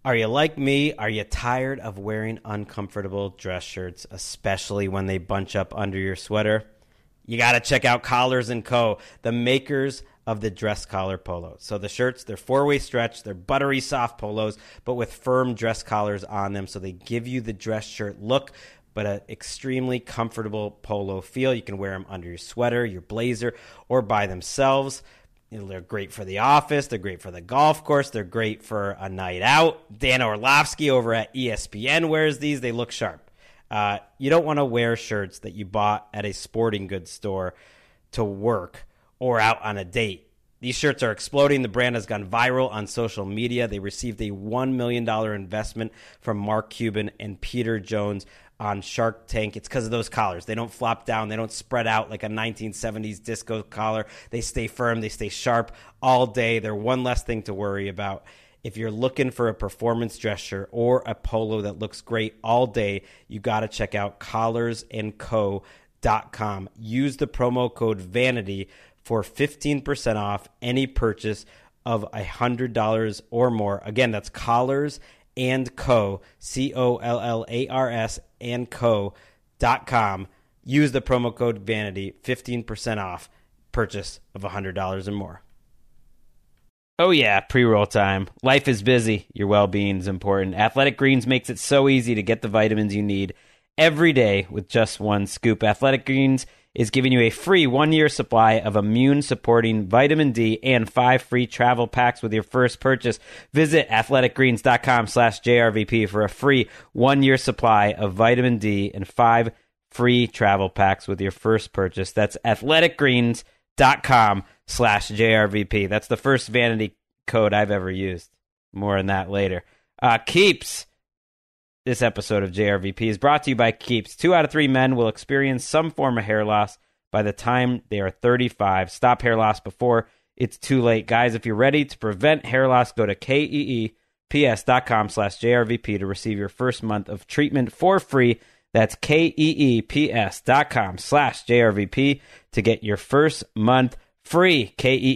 Are you like me? Are you tired of wearing uncomfortable dress shirts, especially when they bunch up under your sweater? You got to check out Collars & Co., the makers of the dress collar polo. So the shirts, they're four-way stretch, they're buttery soft polos, but with firm dress collars on them, so they give you the dress shirt look, but an extremely comfortable polo feel. You can wear them under your sweater, your blazer, or by themselves. They're great for the office. They're great for the golf course. They're great for a night out. Dan Orlovsky over at ESPN wears these. They look sharp. You don't want to wear shirts that you bought at a sporting goods store to work or out on a date. These shirts are exploding. The brand has gone viral on social media. They received a $1 million investment from Mark Cuban and Peter Jones on Shark Tank. It's because of those collars. They don't flop down. They don't spread out like a 1970s disco collar. They stay firm. They stay sharp all day. They're one less thing to worry about. If you're looking for a performance dress shirt or a polo that looks great all day, you got to check out collarsandco.com. Use the promo code VANITY for 15% off any purchase of $100 or more. Again, that's Collars and Co, COLLARS and Co.com. Use the promo code VANITY, 15% off purchase of $100 or more. Oh yeah, pre-roll time. Life is busy. Your well-being is important. Athletic Greens makes it so easy to get the vitamins you need every day with just one scoop. Athletic Greens is giving you a free 1-year supply of immune-supporting vitamin D and 5 free travel packs with your first purchase. Visit athleticgreens.com/JRVP for a free 1-year supply of vitamin D and 5 free travel packs with your first purchase. That's athleticgreens.com/JRVP. That's the first vanity code I've ever used. More on that later. Keeps. This episode of JRVP is brought to you by Keeps. 2 out of 3 men will experience some form of hair loss by the time they are 35. Stop hair loss before it's too late. Guys, if you're ready to prevent hair loss, go to KEEPS.com/JRVP to receive your first month of treatment for free. That's KEEPS.com/JRVP to get your first month free.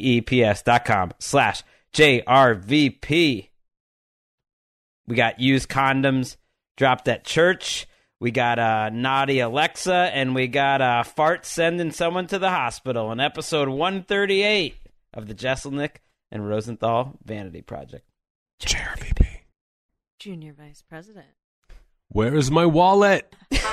KEEPS.com/JRVP. We got used condoms dropped at church. We got naughty Alexa, and we got fart sending someone to the hospital in episode 138 of the Jesselnick and Rosenthal Vanity Project. JRVP. Junior Vice President. Where is my wallet?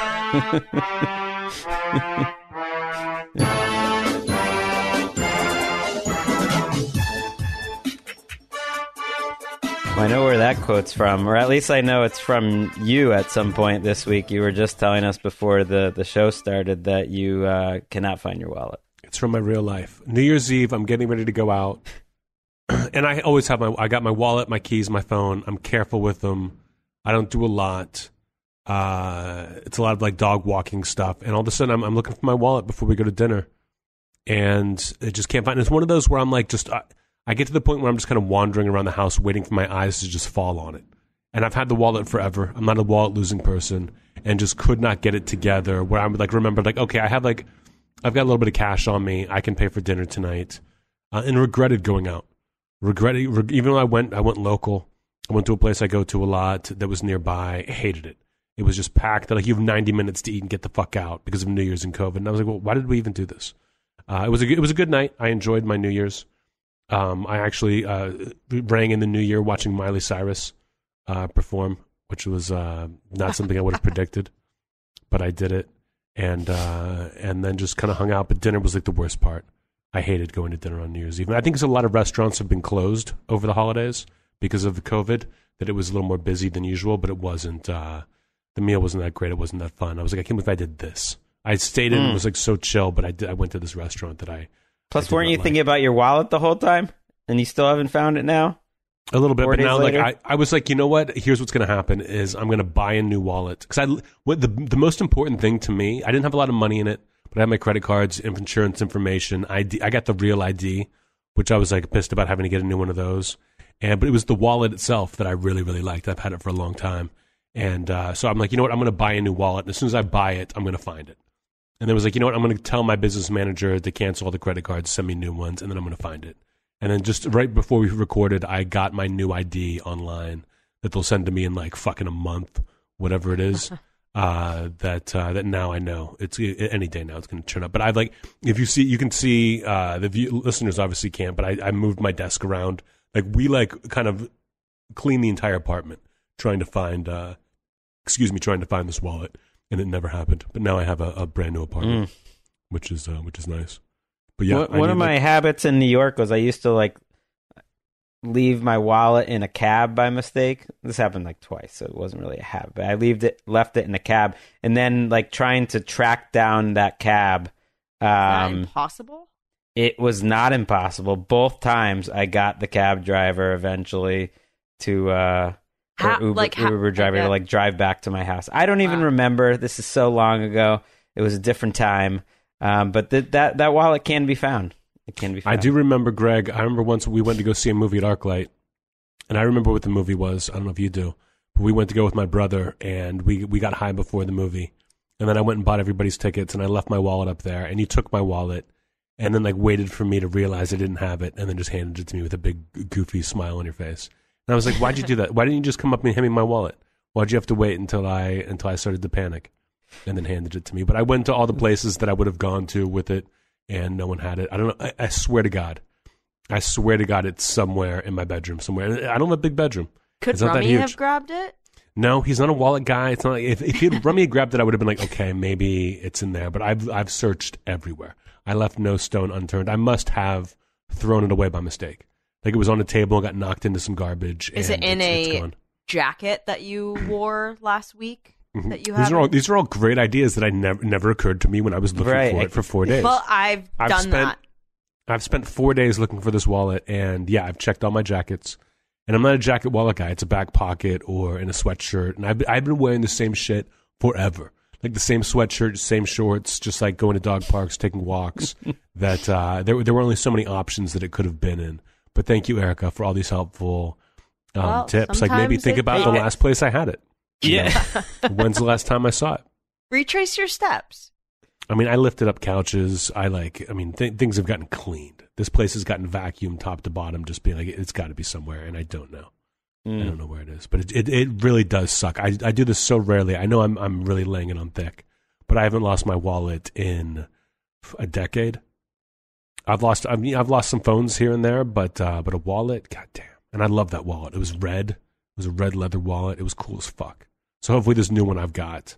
I know where that quote's from, or at least I know it's from you at some point this week. You were just telling us before the show started that you cannot find your wallet. It's from my real life. New Year's Eve, I'm getting ready to go out. And I always have I got my wallet, my keys, my phone. I'm careful with them. I don't do a lot. It's a lot of like dog walking stuff. And all of a sudden I'm looking for my wallet before we go to dinner. And I just can't find it. It's one of those where I'm like I get to the point where I'm just kind of wandering around the house waiting for my eyes to just fall on it. And I've had the wallet forever. I'm not a wallet-losing person and just could not get it together where I would like remember like, okay, I've got a little bit of cash on me. I can pay for dinner tonight. And regretted going out. Even though I went local. I went to a place I go to a lot that was nearby. I hated it. It was just packed. Like, you have 90 minutes to eat and get the fuck out because of New Year's and COVID. And I was like, well, why did we even do this? It was a good night. I enjoyed my New Year's. I actually rang in the new year watching Miley Cyrus perform, which was not something I would have predicted, but I did it, and then just kind of hung out. But dinner was like the worst part. I hated going to dinner on New Year's Eve. And I think a lot of restaurants have been closed over the holidays because of the COVID. That it was a little more busy than usual, but it wasn't. The meal wasn't that great. It wasn't that fun. I was like, I can't believe I did this. I stayed in and was like so chill, but I went to this restaurant that I. Plus, weren't you thinking about your wallet the whole time? And you still haven't found it now? A little bit, but now later? like I was like, you know what? Here's what's going to happen is I'm going to buy a new wallet. Because the most important thing to me, I didn't have a lot of money in it, but I had my credit cards, insurance information, ID. I got the real ID, which I was like pissed about having to get a new one of those. But it was the wallet itself that I really, really liked. I've had it for a long time. And so I'm like, you know what? I'm going to buy a new wallet. And as soon as I buy it, I'm going to find it. And then was like, you know what? I'm going to tell my business manager to cancel all the credit cards, send me new ones, and then I'm going to find it. And then just right before we recorded, I got my new ID online. that they'll send to me in like fucking a month, whatever it is. That now I know it's any day now it's going to turn up. But I've like, if you see, you can see listeners obviously can't, but I moved my desk around. Like we like kind of clean the entire apartment trying to find this wallet, and it never happened. But now I have a brand new apartment, which is nice. But yeah, one of my habits in New York was I used to like leave my wallet in a cab by mistake. This happened like twice, so it wasn't really a habit. But I left it in a cab, and then like trying to track down that cab. Is that impossible? It was not impossible. Both times I got the cab driver eventually to Uber driver to like drive back to my house. I don't even remember. This is so long ago. It was a different time. But that wallet can be found. It can be found. I do remember, Greg. I remember once we went to go see a movie at ArcLight, and I remember what the movie was. I don't know if you do, but we went to go with my brother, and we got high before the movie, and then I went and bought everybody's tickets, and I left my wallet up there, and you took my wallet, and then like waited for me to realize I didn't have it, and then just handed it to me with a big goofy smile on your face. And I was like, "Why'd you do that? Why didn't you just come up and hand me my wallet? Why'd you have to wait until I started to panic, and then handed it to me?" But I went to all the places that I would have gone to with it, and no one had it. I don't know. I swear to God, it's somewhere in my bedroom somewhere. And I don't have a big bedroom. Could Rummy have grabbed it? No, he's not a wallet guy. It's not like, if Rummy had grabbed it, I would have been like, okay, maybe it's in there. But I've searched everywhere. I left no stone unturned. I must have thrown it away by mistake. Like it was on a table and got knocked into some garbage. Is it in a jacket that you wore last week? That you have? These are all great ideas that I never occurred to me when I was looking for it for 4 days. Well, I've done that. I've spent 4 days looking for this wallet, and yeah, I've checked all my jackets. And I'm not a jacket wallet guy. It's a back pocket or in a sweatshirt. And I've been wearing the same shit forever. Like the same sweatshirt, same shorts, just like going to dog parks, taking walks. That there were only so many options that it could have been in. But thank you, Erica, for all these helpful tips. Like maybe think about the last place I had it. Yeah. When's the last time I saw it? Retrace your steps. I mean, I lifted up couches. Things have gotten cleaned. This place has gotten vacuumed top to bottom, just being like, it's got to be somewhere, and I don't know. I don't know where it is. But it really does suck. I do this so rarely. I know I'm really laying it on thick, but I haven't lost my wallet in a decade. I've lost some phones here and there, but a wallet, goddamn. And I love that wallet. It was red. It was a red leather wallet. It was cool as fuck. So hopefully this new one I've got.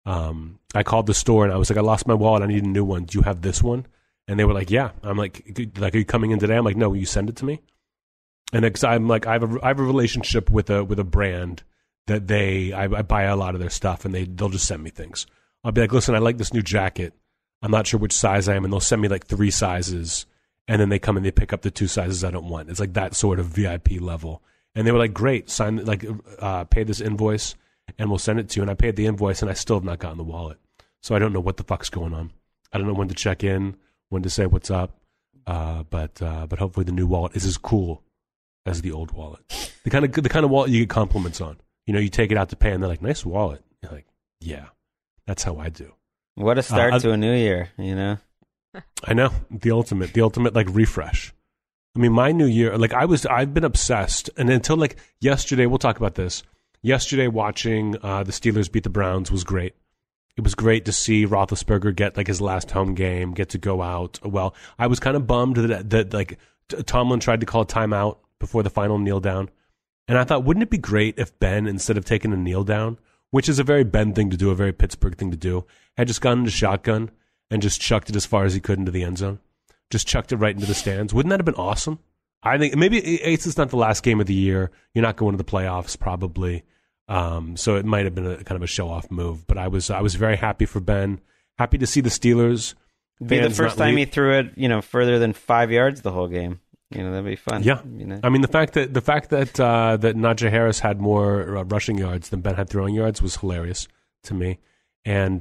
I called the store and I was like, I lost my wallet. I need a new one. Do you have this one? And they were like, yeah. I'm like, are you coming in today? I'm like, no, will you send it to me? And I'm like, I have a relationship with a brand that I buy a lot of their stuff, and they'll just send me things. I'll be like, listen, I like this new jacket. I'm not sure which size I am, and they'll send me like 3 sizes, and then they come and they pick up the 2 sizes I don't want. It's like that sort of VIP level. And they were like, great, pay this invoice, and we'll send it to you. And I paid the invoice, and I still have not gotten the wallet. So I don't know what the fuck's going on. I don't know when to check in, when to say what's up. But hopefully the new wallet is as cool as the old wallet. The kind of wallet you get compliments on. You know, you take it out to pay, and they're like, nice wallet. You're like, yeah, that's how I do. What a start to a new year, you know? I know. The ultimate like refresh. I mean, my new year, like I've been obsessed, and until like yesterday, we'll talk about this. Yesterday, watching the Steelers beat the Browns was great. It was great to see Roethlisberger get like his last home game, get to go out. Well, I was kind of bummed that like Tomlin tried to call a timeout before the final kneel down, and I thought, wouldn't it be great if Ben, instead of taking a kneel down, which is a very Ben thing to do, a very Pittsburgh thing to do, had just gone into shotgun and just chucked it as far as he could into the end zone. Just chucked it right into the stands. Wouldn't that have been awesome? I think maybe it's not the last game of the year. You're not going to the playoffs probably. So it might have been a kind of a show-off move. But I was very happy for Ben. Happy to see the Steelers. Be the first time he threw it, further than 5 yards the whole game. That'd be fun. Yeah. I mean, the fact that that Najee Harris had more rushing yards than Ben had throwing yards was hilarious to me. And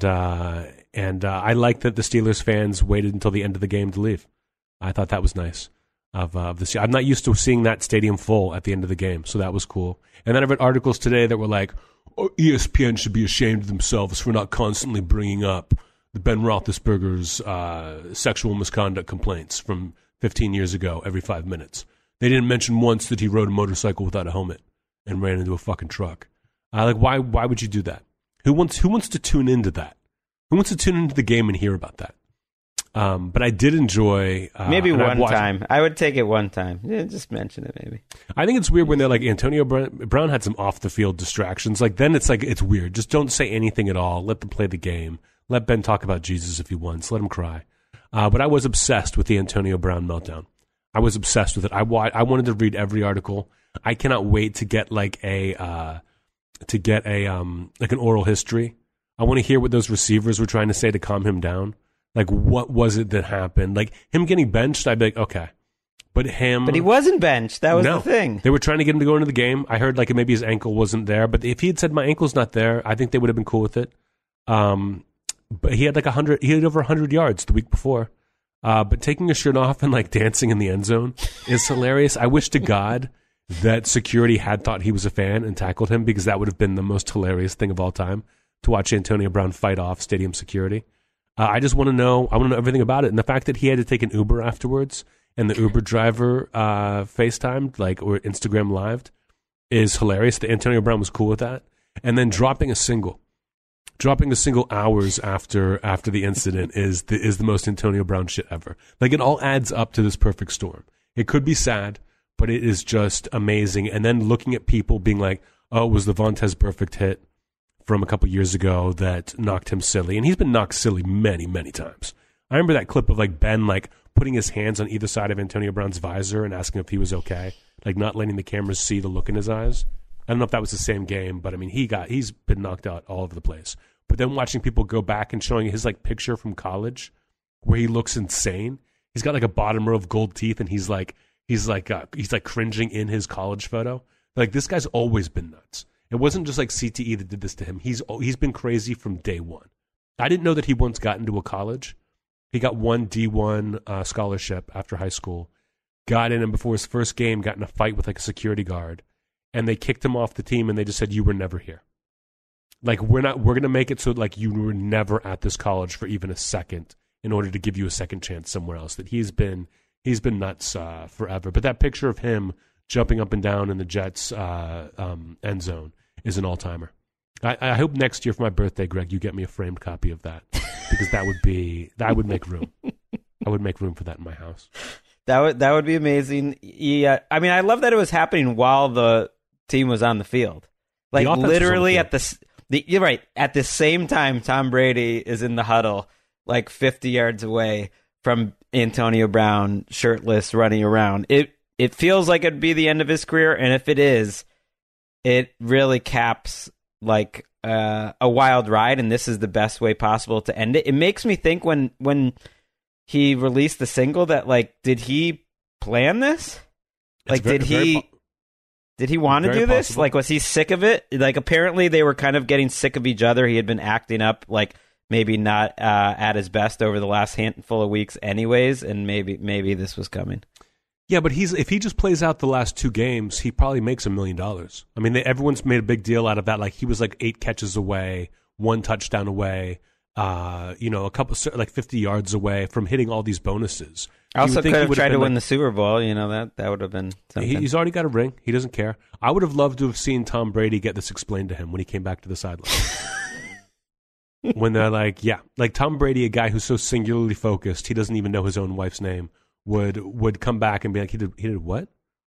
I like that the Steelers fans waited until the end of the game to leave. I thought that was nice. I'm not used to seeing that stadium full at the end of the game, so that was cool. And then I read articles today that were like, ESPN should be ashamed of themselves for not constantly bringing up the Ben Roethlisberger's sexual misconduct complaints from 15 years ago every 5 minutes. They didn't mention once that he rode a motorcycle without a helmet and ran into a fucking truck. Like, why would you do that? Who wants to tune into that? Who wants to tune into the game and hear about that? But I did enjoy... maybe one time. I would take it one time. Yeah, just mention it, maybe. I think it's weird when they're like, Antonio Brown had some off-the-field distractions. Like, then it's like, it's weird. Just don't say anything at all. Let them play the game. Let Ben talk about Jesus if he wants. Let him cry. But I was obsessed with the Antonio Brown meltdown. I was obsessed with it. I wanted to read every article. I cannot wait to get like an oral history. I want to hear what those receivers were trying to say to calm him down. Like, what was it that happened? Like, him getting benched, I'd be like, okay. But he wasn't benched. That was the thing. They were trying to get him to go into the game. I heard like maybe his ankle wasn't there. But if he had said my ankle's not there, I think they would have been cool with it. But he had like he had over 100 yards the week before. But taking his shirt off and like dancing in the end zone is hilarious. I wish to God that security had thought he was a fan and tackled him, because that would have been the most hilarious thing of all time, to watch Antonio Brown fight off stadium security. I just want to know. I want to know everything about it, and the fact that he had to take an Uber afterwards, and the Uber driver FaceTimed, like, or Instagram lived, is hilarious. That Antonio Brown was cool with that, and then dropping a single hours after the incident is the most Antonio Brown shit ever. Like, it all adds up to this perfect storm. It could be sad, but it is just amazing. And then looking at people being like, "Oh, it was the Vontaze Burfict hit from a couple years ago that knocked him silly," and he's been knocked silly many, many times. I remember that clip of like Ben like putting his hands on either side of Antonio Brown's visor and asking if he was okay, like not letting the cameras see the look in his eyes. I don't know if that was the same game, but I mean, he's been knocked out all over the place. But then watching people go back and showing his like picture from college where he looks insane. He's got like a bottom row of gold teeth, and he's cringing in his college photo. Like, this guy's always been nuts. It wasn't just like CTE that did this to him. He's been crazy from day one. I didn't know that he once got into a college. He got one D1 scholarship after high school. Got in, and before his first game, got in a fight with like a security guard, and they kicked him off the team, and they just said, "You were never here. Like, we're going to make it so like you were never at this college for even a second in order to give you a second chance somewhere else." That he's been nuts forever. But that picture of him jumping up and down in the Jets end zone is an all-timer. I hope next year for my birthday, Greg, you get me a framed copy of that, because that would make room. I would make room for that in my house. That would be amazing. Yeah, I mean, I love that it was happening while the team was on the field. Like, literally at you're right, at the same time Tom Brady is in the huddle, like 50 yards away from Antonio Brown, shirtless, running around. It feels like it'd be the end of his career, and if it is, it really caps like a wild ride, and this is the best way possible to end it. It makes me think when he released the single that, like, did he plan this? Like, did he want to do this? Possible. Like, was he sick of it? Like, apparently they were kind of getting sick of each other. He had been acting up, like, maybe not at his best over the last handful of weeks anyways, and maybe this was coming. Yeah, but if he just plays out the last two games, he probably makes $1 million. I mean, everyone's made a big deal out of that. Like, he was like 8 catches away, 1 touchdown away, a couple, like 50 yards away from hitting all these bonuses. I also could have tried to win the Super Bowl. That would have been something. He's already got a ring. He doesn't care. I would have loved to have seen Tom Brady get this explained to him when he came back to the sideline. When they're like, yeah, like Tom Brady, a guy who's so singularly focused, he doesn't even know his own wife's name, would come back and be like, he did what?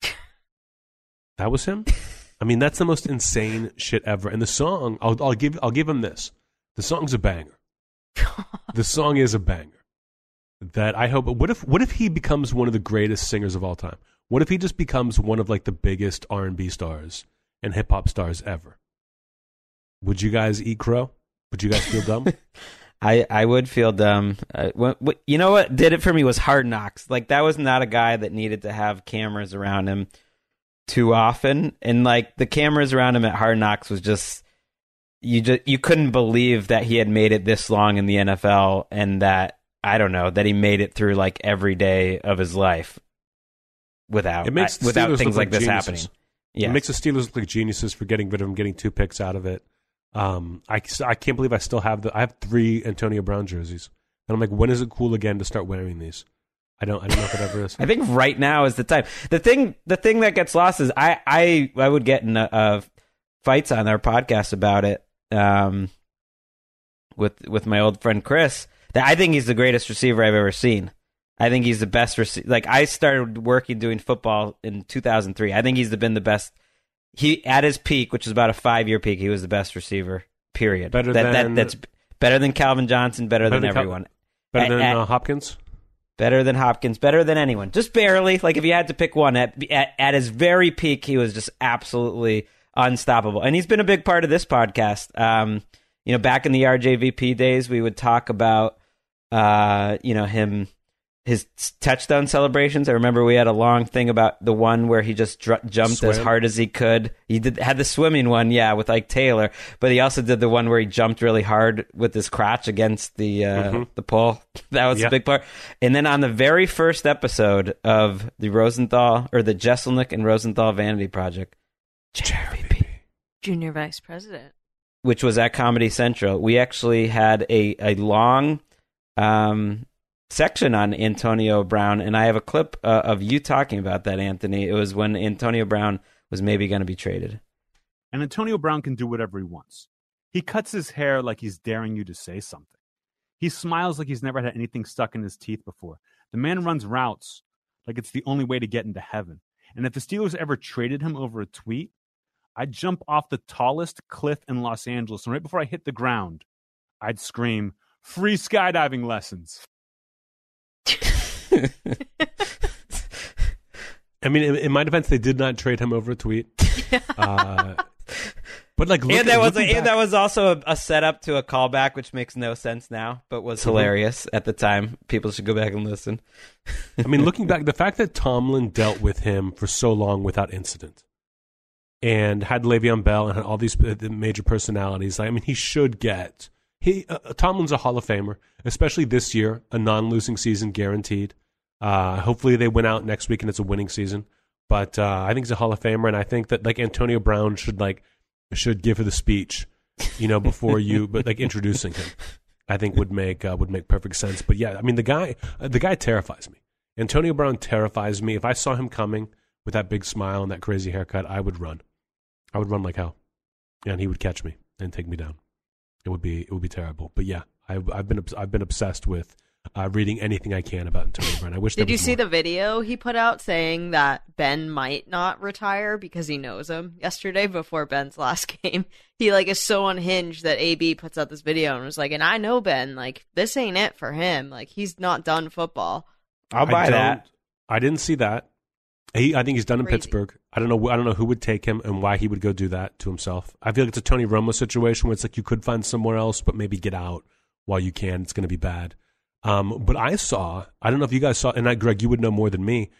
That was him? I mean, that's the most insane shit ever. And the song, I'll give him this. The song's a banger. The song is a banger. That I hope. What if he becomes one of the greatest singers of all time? What if he just becomes one of like the biggest R&B stars and hip hop stars ever? Would you guys eat crow? Would you guys feel dumb? I would feel dumb. You know what did it for me was Hard Knocks. Like, that was not a guy that needed to have cameras around him too often, and like the cameras around him at Hard Knocks was just you couldn't believe that he had made it this long in the NFL, and that that he made it through like every day of his life without things like this happening. Yeah, it makes the Steelers look like geniuses for getting rid of him, getting 2 picks out of it. I can't believe I still have I have 3 Antonio Brown jerseys, and I'm like, when is it cool again to start wearing these? I don't know if it ever is. I think right now is the time. The thing that gets lost is I would get in fights on our podcast about it with my old friend Chris. That I think he's the greatest receiver I've ever seen. I think he's the best receiver. Like, I started doing football in 2003. I think he's been the best. He at his peak, which is about a 5-year peak, he was the best receiver. Period. That's better than Calvin Johnson. Better than everyone. Better than Hopkins. Better than Hopkins. Better than anyone. Just barely. Like, if you had to pick one, at his very peak, he was just absolutely unstoppable. And he's been a big part of this podcast. Back in the RJVP days, we would talk about his touchdown celebrations. I remember we had a long thing about the one where he just jumped as hard as he could. He had the swimming one, with like Taylor, but he also did the one where he jumped really hard with his crotch against the pole. That was a big part. And then on the very first episode of the Jesselnick and Rosenthal Vanity Project, JRVP, Junior Vice President, which was at Comedy Central, we actually had a long section on Antonio Brown, and I have a clip of you talking about that, Anthony. It was when Antonio Brown was maybe going to be traded. And Antonio Brown can do whatever he wants. He cuts his hair like he's daring you to say something. He smiles like he's never had anything stuck in his teeth before. The man runs routes like it's the only way to get into heaven. And if the Steelers ever traded him over a tweet, I'd jump off the tallest cliff in Los Angeles, and right before I hit the ground, I'd scream, "Free skydiving lessons." I mean, in my defense, they did not trade him over a tweet. But like, that was also a setup to a callback, which makes no sense now, but was hilarious at the time. People should go back and listen. I mean, looking back, the fact that Tomlin dealt with him for so long without incident, and had Le'Veon Bell and had all these major personalities, I mean, he should get. Tomlin's a Hall of Famer, especially this year, a non-losing season guaranteed. Hopefully they win out next week and it's a winning season. But I think he's a Hall of Famer, and I think that like Antonio Brown should give the speech, before but like introducing him, I think would make perfect sense. But yeah, I mean the guy terrifies me. Antonio Brown terrifies me. If I saw him coming with that big smile and that crazy haircut, I would run. I would run like hell, and he would catch me and take me down. It would be terrible. But yeah, I've been obsessed with reading anything I can about Antonio Brown. I wish. Did you see the video he put out saying that Ben might not retire because he knows him? Yesterday, before Ben's last game, he is so unhinged that AB puts out this video and was like, "And I know Ben, this ain't it for him. He's not done football." I'll buy that. I didn't see that. I think he's done in Pittsburgh. I don't know who would take him and why he would go do that to himself. I feel like it's a Tony Romo situation where it's like you could find somewhere else, but maybe get out while you can. It's going to be bad. But I don't know if you guys saw, and Greg, you would know more than me,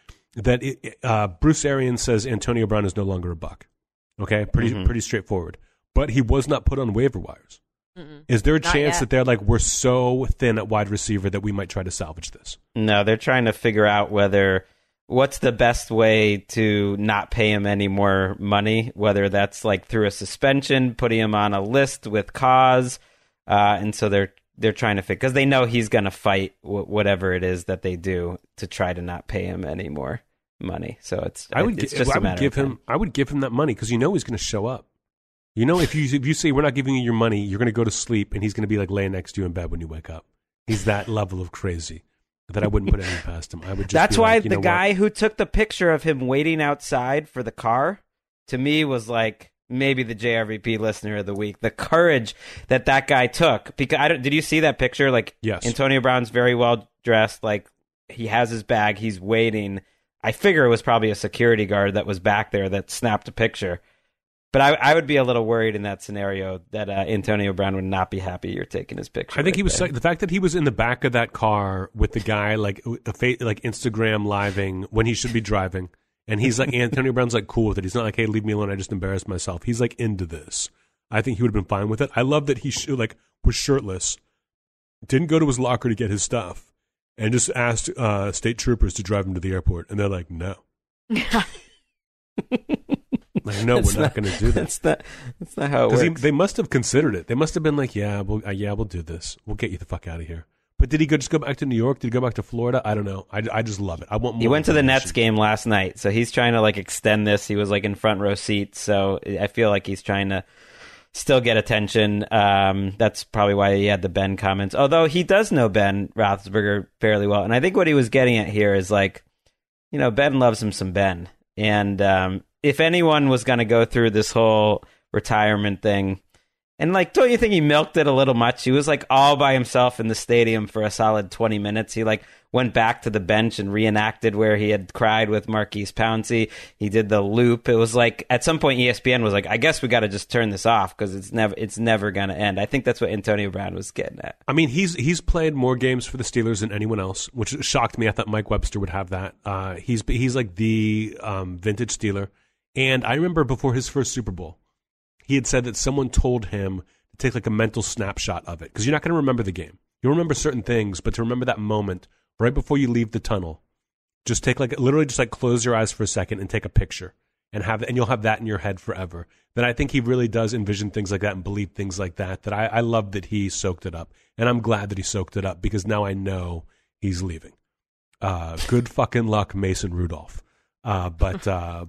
that Bruce Arians says Antonio Brown is no longer a Buck. Okay, pretty straightforward. But he was not put on waiver wires. Mm-mm. Is there a chance that they're like, we're so thin at wide receiver that we might try to salvage this? No, they're trying to figure out what's the best way to not pay him any more money, whether that's through a suspension, putting him on a list with cause, and so they're trying to figure, because they know he's going to fight whatever it is that they do to try to not pay him any more money. So I would give him that money because he's going to show up. If you say we're not giving you your money, you're going to go to sleep and he's going to be laying next to you in bed when you wake up. He's that level of crazy that I wouldn't put anything past him. I would. That's why the guy who took the picture of him waiting outside for the car, to me, was maybe the JRVP listener of the week. The courage that guy took. Because did you see that picture? Yes. Antonio Brown's very well dressed. He has his bag. He's waiting. I figure it was probably a security guard that was back there that snapped a picture. But I would be a little worried in that scenario that Antonio Brown would not be happy you're taking his picture. I think he was the fact that he was in the back of that car with the guy Instagram living when he should be driving. And he's Antonio Brown's cool with it. He's not hey, leave me alone. I just embarrassed myself. He's into this. I think he would have been fine with it. I love that he was shirtless, didn't go to his locker to get his stuff, and just asked state troopers to drive him to the airport. And they're like, no. No, we're not going to do that. That's not how it works. They must have considered it. They must have been we'll do this. We'll get you the fuck out of here. But did he just go back to New York? Did he go back to Florida? I don't know. I just love it. I want more. He went to the information. Nets game last night, so he's trying to like extend this. He was like in front row seats, so I feel like he's trying to still get attention. That's probably why he had the Ben comments. Although he does know Ben Roethlisberger fairly well, and I think what he was getting at here is like, Ben loves him some Ben, and if anyone was going to go through this whole retirement thing. And, like, don't you think he milked it a little much? He was, like, all by himself in the stadium for a solid 20 minutes. He, like, went back to the bench and reenacted where he had cried with Marquise Pouncey. He did the loop. It was, like, at some point ESPN was like, I guess we got to just turn this off because it's never going to end. I think that's what Antonio Brown was getting at. I mean, he's played more games for the Steelers than anyone else, which shocked me. I thought Mike Webster would have that. He's like the vintage Steeler. And I remember before his first Super Bowl, he had said that someone told him to take like a mental snapshot of it because you're not going to remember the game. You'll remember certain things, but to remember that moment right before you leave the tunnel, just take literally just close your eyes for a second and take a picture and you'll have that in your head forever. That I think he really does envision things like that and believe things like that. That I love that he soaked it up, and I'm glad that he soaked it up because now I know he's leaving. Good fucking luck, Mason Rudolph. But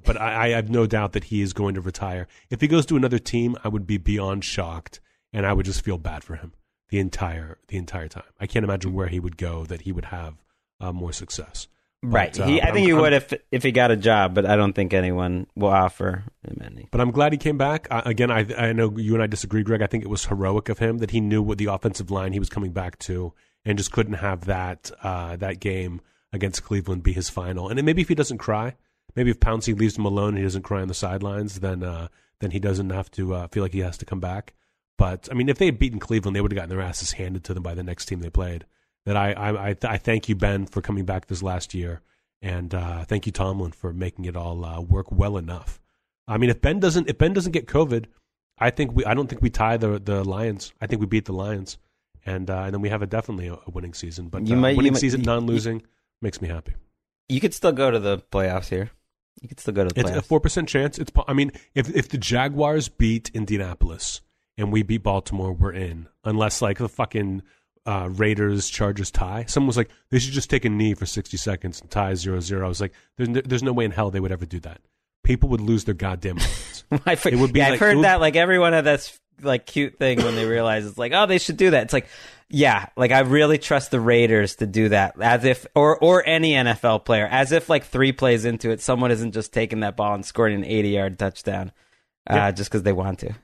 I have no doubt that he is going to retire. If he goes to another team, I would be beyond shocked, and I would just feel bad for him the entire time. I can't imagine where he would go that he would have more success. Right. But, I think he would if he got a job, but I don't think anyone will offer him any. But I'm glad he came back. Again, I know you and I disagree, Greg. I think it was heroic of him that he knew what the offensive line he was coming back to and just couldn't have that game against Cleveland be his final. And then maybe if he doesn't cry, maybe if Pouncey leaves him alone and he doesn't cry on the sidelines, then he doesn't have to feel like he has to come back. But, I mean, if they had beaten Cleveland, they would have gotten their asses handed to them by the next team they played. That I thank you, Ben, for coming back this last year. And thank you, Tomlin, for making it all work well enough. I mean, if Ben doesn't get COVID, I don't think we tie the Lions. I think we beat the Lions. And then we have definitely a winning season. But winning season, non-losing, makes me happy. You could still go to the playoffs here. You could still go to the playoffs. It's a 4% chance. I mean, if the Jaguars beat Indianapolis and we beat Baltimore, we're in. Unless like the fucking Raiders Chargers tie. Someone was like, they should just take a knee for 60 seconds and tie 0-0. I was like, there's no way in hell they would ever do that. People would lose their goddamn minds. It would be. I've heard that. Like everyone had that like cute thing when they realize it's like, oh, they should do that. It's like, yeah, like I really trust the Raiders to do that, as if or any NFL player, as if like 3 plays into it, someone isn't just taking that ball and scoring an 80-yard touchdown, just because they want to.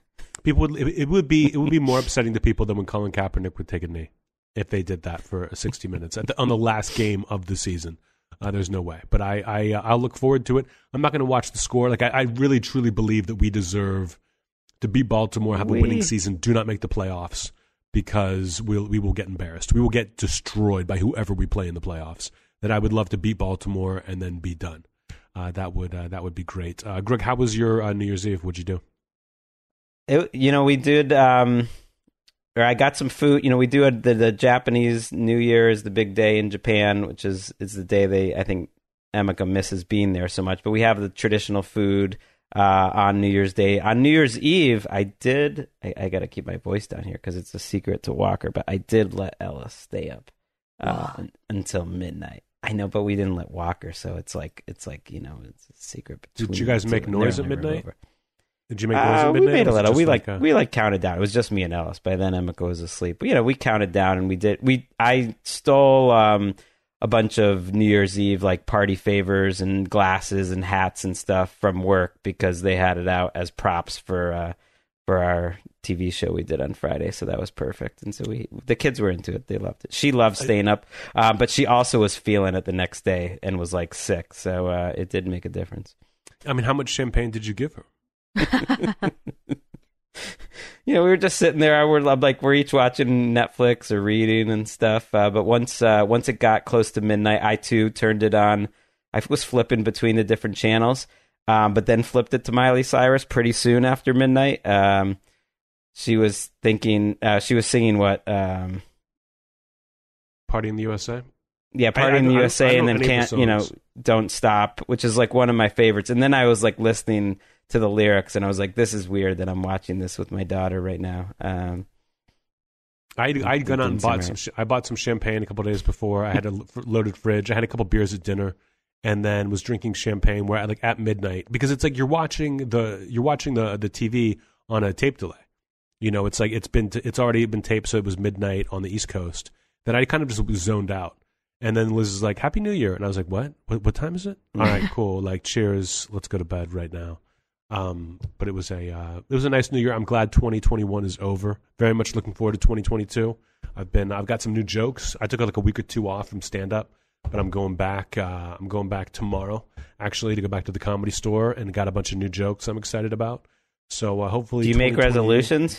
It would be more upsetting to people than when Colin Kaepernick would take a knee if they did that for 60 minutes on the last game of the season. There's no way. But I'll look forward to it. I'm not going to watch the score. Like I really truly believe that we deserve to beat Baltimore, have a winning season, do not make the playoffs, because we will get embarrassed. We will get destroyed by whoever we play in the playoffs. That I would love to beat Baltimore and then be done. That would be great. Greg, how was your New Year's Eve? What'd you do? We did. Or I got some food. We do the Japanese New Year is the big day in Japan, which is the day I think Emeka misses being there so much. But we have the traditional food on New Year's Day. On New Year's Eve, I got to keep my voice down here because it's a secret to Walker, but I did let Ella stay up until midnight. I know, but we didn't let Walker, so it's like it's a secret. Did you guys make noise at midnight? Did you make noise at midnight? We made a little. We counted down. It was just me and Ellis. By then, Emeka was asleep. But we counted down, and I stole a bunch of New Year's Eve like party favors and glasses and hats and stuff from work because they had it out as props for our TV show we did on Friday. So that was perfect. And so the kids were into it. They loved it. She loved staying up, but she also was feeling it the next day and was like sick. So it did make a difference. I mean, how much champagne did you give her? We were just sitting there. We're each watching Netflix or reading and stuff. But once it got close to midnight, I too turned it on. I was flipping between the different channels, but then flipped it to Miley Cyrus pretty soon after midnight. She was singing what? Party in the USA. Yeah, Party in the USA, and then Don't Stop, which is like one of my favorites. And then I was like listening to the lyrics, and I was like, "This is weird that I'm watching this with my daughter right now." I'd gone out and bought I bought some champagne a couple of days before. I had a loaded fridge. I had a couple beers at dinner, and then was drinking champagne at midnight, because it's like you're watching the TV on a tape delay. It's like it's already been taped, so it was midnight on the East Coast. That I kind of just zoned out. And then Liz is like, "Happy New Year," and I was like, What time is it? All right, cool. Like, cheers. Let's go to bed right now. But it was a nice New Year. I'm glad 2021 is over. Very much looking forward to 2022. I've got some new jokes. I took like a week or two off from stand up, but I'm going back. I'm going back tomorrow, actually, to go back to the Comedy Store, and got a bunch of new jokes I'm excited about. So hopefully, do you make resolutions?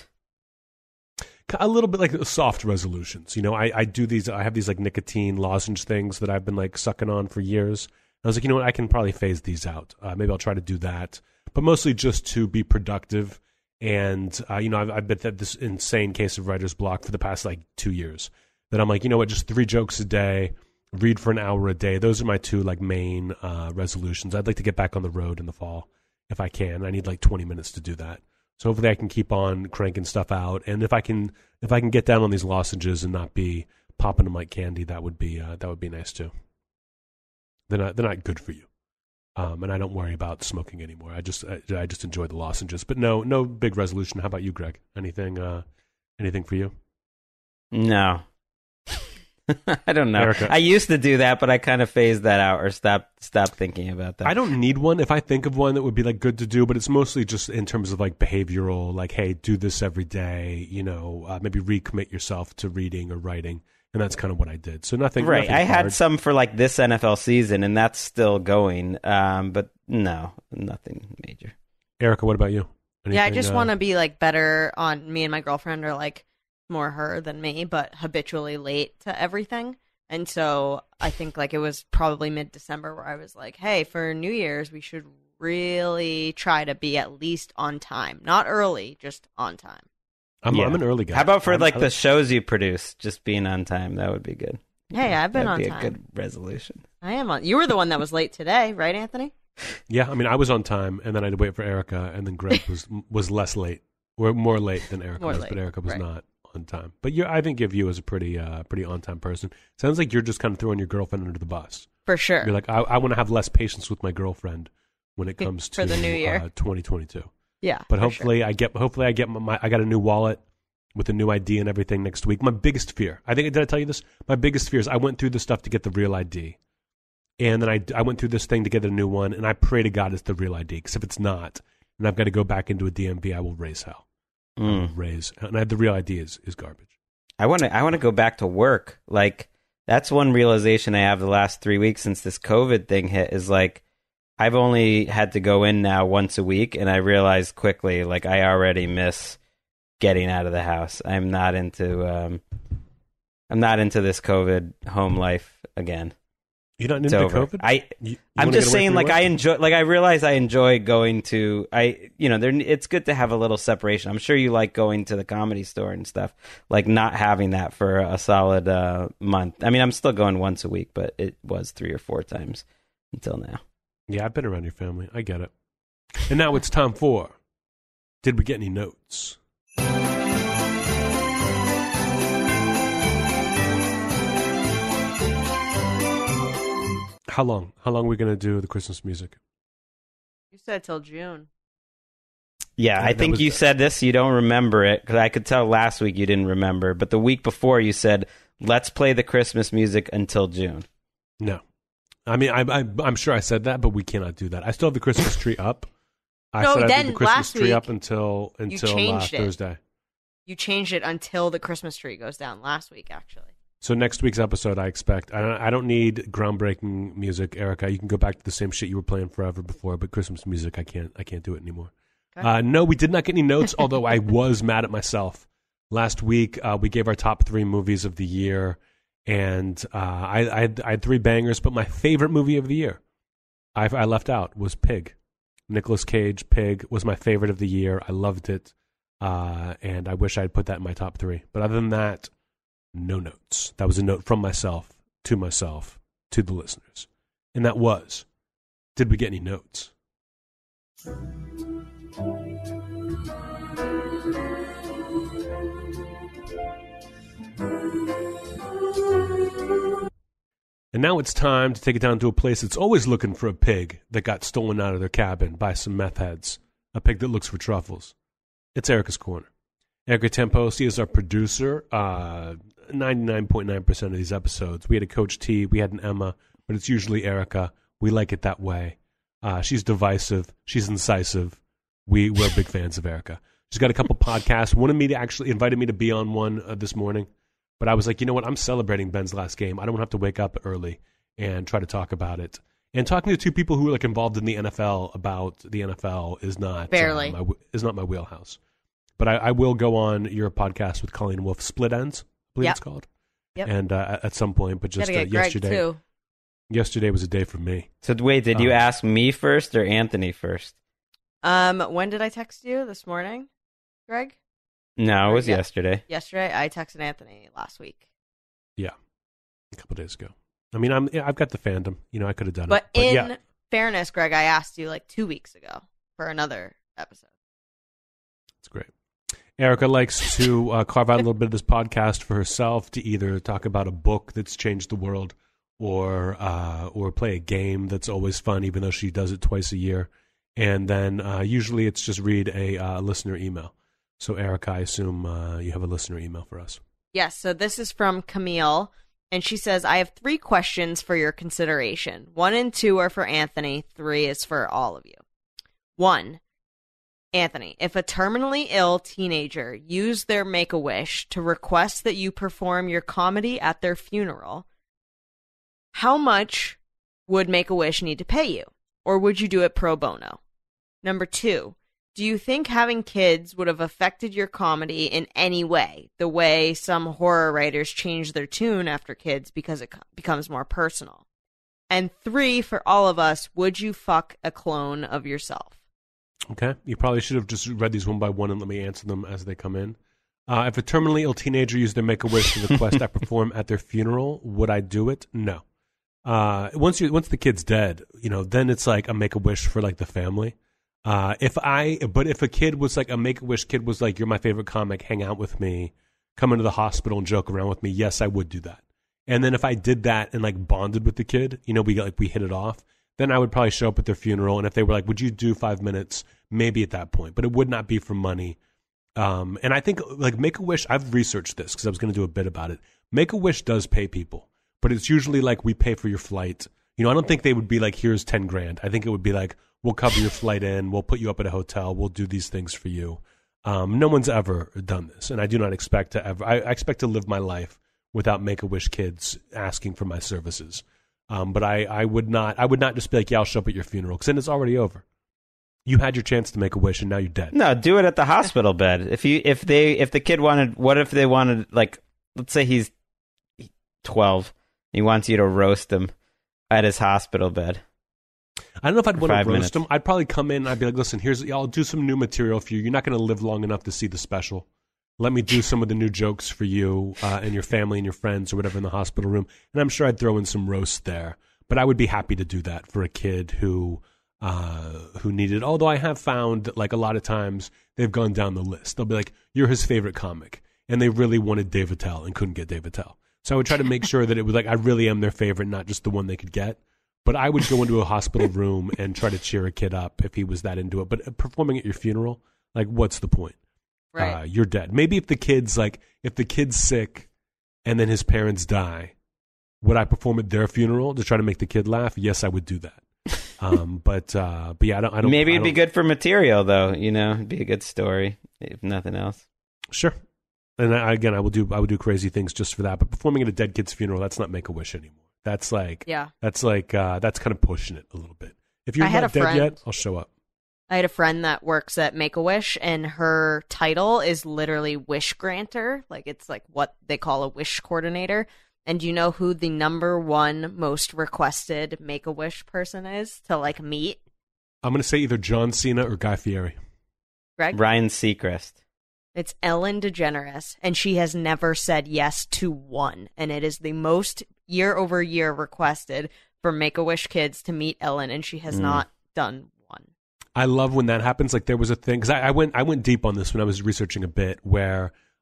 A little bit, like soft resolutions. I do these. I have these like nicotine lozenge things that I've been like sucking on for years. I was like, you know what? I can probably phase these out. Maybe I'll try to do that, but mostly just to be productive. And I've been at this insane case of writer's block for the past like 2 years. That I'm like, you know what? Just 3 jokes a day, read for an hour a day. Those are my 2 like main resolutions. I'd like to get back on the road in the fall if I can. I need like 20 minutes to do that. So hopefully I can keep on cranking stuff out, and if I can get down on these lozenges and not be popping them like candy, that would be nice too. They're not good for you, and I don't worry about smoking anymore. I just enjoy the lozenges, but no big resolution. How about you, Greg? Anything for you? No. I don't know. Erica. I used to do that, but I kind of phased that out or stopped thinking about that. I don't need one. If I think of one that would be like good to do, but it's mostly just in terms of like behavioral, like, hey, do this every day, maybe recommit yourself to reading or writing. And that's kind of what I did. So nothing. Right. I hard. had some for like this NFL season, and that's still going. But no, nothing major. Erica, what about you? Yeah, I just want to be like better on. Me and my girlfriend are like more her than me, but habitually late to everything. And so I think like it was probably mid-December where I was like, hey, for New Year's, we should really try to be at least on time. Not early, just on time. I'm an early guy. How about for the shows you produce, just being on time? That would be good. Hey, I've been on time. That'd be a good resolution. I am on. You were the one that was late today, right, Anthony? Yeah, I mean, I was on time, and then I had to wait for Erica, and then Greg was less late, or more late than Erica was, but Erica was not on time. But I think of you as a pretty on time person. Sounds like you're just kind of throwing your girlfriend under the bus. For sure. You're like, I want to have less patience with my girlfriend when it comes to the new year, 2022. Yeah, but hopefully I get I got a new wallet with a new ID and everything next week. My biggest fear, did I tell you this? My biggest fear is I went through the stuff to get the real ID, and then I went through this thing to get a new one, and I pray to God it's the real ID, because if it's not, and I've got to go back into a DMV, I will raise hell. And the real ID is garbage. I want to go back to work. Like, that's one realization I have the last 3 weeks since this COVID thing hit, is like, I've only had to go in now once a week, and I realized quickly, like, I already miss getting out of the house. I'm not into this COVID home life again. You're not into COVID? I'm just saying, like, I realize I enjoy going to, it's good to have a little separation. I'm sure you like going to the Comedy Store and stuff, like not having that for a solid month. I mean, I'm still going once a week, but it was 3 or 4 times until now. Yeah, I've been around your family. I get it. And now it's time for, did we get any notes? How long are we going to do the Christmas music? You said till June. Yeah, I think you said this. You don't remember it, because I could tell last week you didn't remember. But the week before you said, let's play the Christmas music until June. No. I mean, I'm sure I said that, but we cannot do that. I still have the Christmas tree up. I said I'd do the Christmas tree up until Thursday. You changed it until the Christmas tree goes down last week, actually. So next week's episode, I expect. I don't need groundbreaking music, Erica. You can go back to the same shit you were playing forever before, but Christmas music, I can't do it anymore. Okay. No, we did not get any notes, although I was mad at myself. Last week, we gave our top 3 movies of the year, and I had 3 bangers, but my favorite movie of the year, I left out, was Pig. Nicolas Cage, Pig, was my favorite of the year. I loved it, and I wish I had put that in my top 3. But other than that, no notes. That was a note from myself, to the listeners. And that was, did we get any notes? And now it's time to take it down to a place that's always looking for a pig that got stolen out of their cabin by some meth heads. A pig that looks for truffles. It's Erica's Corner. Erica Temposi is our producer. 99.9% of these episodes. We had a Coach T, we had an Emma, but it's usually Erica. We like it that way. She's divisive. She's incisive. We're big fans of Erica. She's got a couple podcasts. Invited me to be on one this morning. But I was like, you know what? I'm celebrating Ben's last game. I don't have to wake up early and try to talk about it. And talking to two people who are like involved in the NFL about the NFL is not Barely. Is not my wheelhouse. But I will go on your podcast with Colleen Wolfe, Split Ends, I believe it's called. Yep. And at some point, but just yesterday. Yesterday was a day for me. So wait, did you ask me first or Anthony first? When did I text you? This morning, Greg? No, it was yesterday. Yesterday, I texted Anthony last week. Yeah, a couple days ago. I mean, I've got the fandom. You know, I could have done but it. But in fairness, Greg, I asked you like 2 weeks ago for another episode. That's great. Erica likes to carve out a little bit of this podcast for herself to either talk about a book that's changed the world or play a game that's always fun, even though she does it twice a year. And then usually it's just read a listener email. So, Erica, I assume you have a listener email for us. Yes, so this is from Camille, and she says, I have 3 questions for your consideration. 1 and 2 are for Anthony. 3 is for all of you. 1, Anthony, if a terminally ill teenager used their Make-A-Wish to request that you perform your comedy at their funeral, how much would Make-A-Wish need to pay you? Or would you do it pro bono? Number 2, do you think having kids would have affected your comedy in any way, the way some horror writers change their tune after kids because it becomes more personal? And 3, for all of us, would you fuck a clone of yourself? Okay. You probably should have just read these one by one and let me answer them as they come in. If a terminally ill teenager used their Make-A-Wish to request I perform at their funeral, would I do it? No. Once the kid's dead, you know, then it's like a Make-A-Wish for like the family. But if a kid was like a Make-A-Wish kid was like, you're my favorite comic, hang out with me, come into the hospital and joke around with me, yes, I would do that. And then if I did that and like bonded with the kid, you know, we hit it off, then I would probably show up at their funeral. And if they were like, would you do 5 minutes? Maybe at that point, but it would not be for money. And I think like Make-A-Wish, I've researched this because I was going to do a bit about it. Make-A-Wish does pay people, but it's usually like we pay for your flight. You know, I don't think they would be like, here's 10 grand. I think it would be like, we'll cover your flight in. We'll put you up at a hotel. We'll do these things for you. No one's ever done this, and I do not expect to ever. I expect to live my life without Make-A-Wish kids asking for my services. But I would not just be like, yeah, I'll show up at your funeral, because then it's already over. You had your chance to make a wish, and now you're dead. No, do it at the hospital bed. If the kid wanted, what if they wanted, like, let's say he's 12, he wants you to roast him at his hospital bed. I don't know if I'd want to roast minutes. him. I'd probably come in and I'd be like, listen, I'll do some new material for you. You're not going to live long enough to see the special. Let me do some of the new jokes for you and your family and your friends or whatever in the hospital room. And I'm sure I'd throw in some roast there. But I would be happy to do that for a kid who needed. Although I have found that, like, a lot of times they've gone down the list. They'll be like, you're his favorite comic. And they really wanted Dave Attell and couldn't get Dave Attell. So I would try to make sure that it was like, I really am their favorite, not just the one they could get. But I would go into a hospital room and try to cheer a kid up if he was that into it. But performing at your funeral, like, what's the point? Right. You're dead. Maybe if the kid's sick and then his parents die, would I perform at their funeral to try to make the kid laugh? Yes, I would do that. But yeah, I don't. Maybe it'd be good for material, though. You know, it'd be a good story if nothing else. Sure. And I would do crazy things just for that. But performing at a dead kid's funeral, that's not Make-A-Wish anymore. That's like, yeah. That's like that's kind of pushing it a little bit. If you're not dead yet, I'll show up. I had a friend that works at Make-A-Wish, and her title is literally wish granter. Like, it's like what they call a wish coordinator. And do you know who the number one most requested Make-A-Wish person is to, like, meet? I'm going to say either John Cena or Guy Fieri. Greg? Ryan Seacrest. It's Ellen DeGeneres, and she has never said yes to one. And it is the most year-over-year requested for Make-A-Wish kids to meet Ellen, and she has not done one. I love when that happens. Like, there was a thing, because I went deep on this when I was researching a bit, where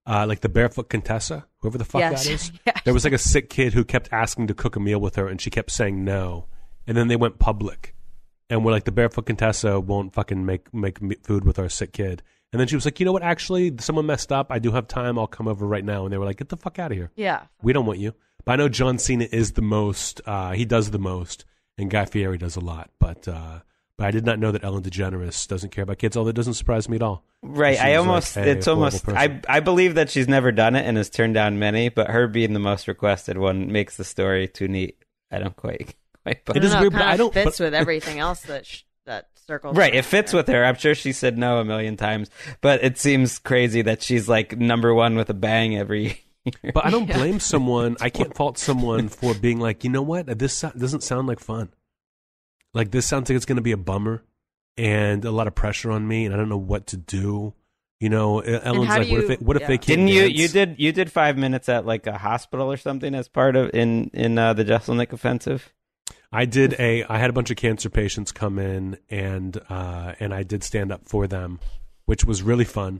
like the Barefoot Contessa, whoever the fuck Yes. that is. Yeah. There was like a sick kid who kept asking to cook a meal with her, and she kept saying no. And then they went public, and we're like, the Barefoot Contessa won't fucking make food with our sick kid. And then she was like, you know what? Actually, someone messed up. I do have time. I'll come over right now. And they were like, get the fuck out of here. Yeah. We don't want you. But I know John Cena is the most. He does the most, and Guy Fieri does a lot. But I did not know that Ellen DeGeneres doesn't care about kids. Although it doesn't surprise me at all. Right. It's almost. I believe that she's never done it and has turned down many, but her being the most requested one makes the story too neat. I don't quite. It is weird, but I don't. Fits with everything else that circles. Right, it fits with her. I'm sure she said no a million times, but it seems crazy that she's like number one with a bang every year. But I don't blame someone. I can't fault someone for being like, you know what? This doesn't sound like fun. Like, this sounds like it's going to be a bummer and a lot of pressure on me, and I don't know what to do. You know, Ellen's like, what if they can't Didn't you did 5 minutes at like a hospital or something as part of in the Jeselnik offensive? I had a bunch of cancer patients come in, and I did stand up for them, which was really fun.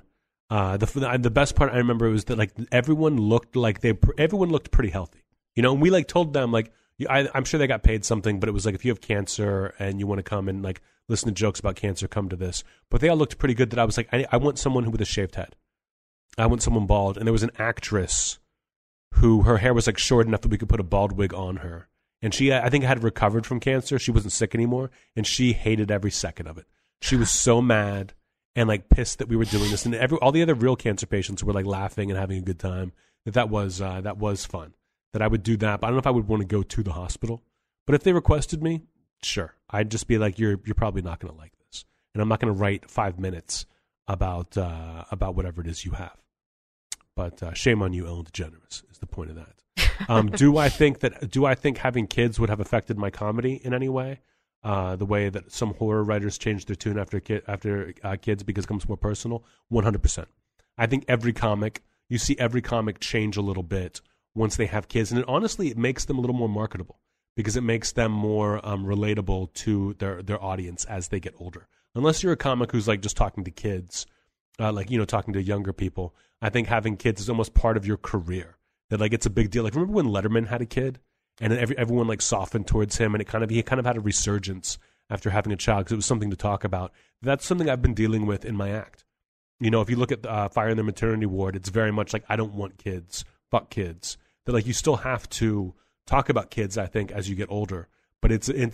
The best part I remember was that like everyone looked pretty healthy, you know. And we like told them like, I'm sure they got paid something, but it was like, if you have cancer and you want to come and like listen to jokes about cancer, come to this. But they all looked pretty good. That I was like, I want someone with a shaved head. I want someone bald. And there was an actress who her hair was like short enough that we could put a bald wig on her. And she, I think, had recovered from cancer. She wasn't sick anymore, and she hated every second of it. She was so mad and like pissed that we were doing this. And all the other real cancer patients were like laughing and having a good time. That was fun. That I would do that, but I don't know if I would want to go to the hospital. But if they requested me, sure, I'd just be like, you're probably not going to like this, and I'm not going to write 5 minutes about whatever it is you have. But shame on you, Ellen DeGeneres, is the point of that. Do I think having kids would have affected my comedy in any way? The way that some horror writers change their tune after kids because it becomes more personal? 100%. I think you see every comic change a little bit once they have kids. And honestly, it makes them a little more marketable because it makes them more relatable to their audience as they get older. Unless you're a comic who's like just talking to kids, like, you know, talking to younger people, I think having kids is almost part of your career. That like it's a big deal. Like, remember when Letterman had a kid and everyone like softened towards him, and he kind of had a resurgence after having a child because it was something to talk about. That's something I've been dealing with in my act. You know, if you look at Fire in the Maternity Ward, it's very much like, I don't want kids, fuck kids. That like you still have to talk about kids, I think, as you get older. But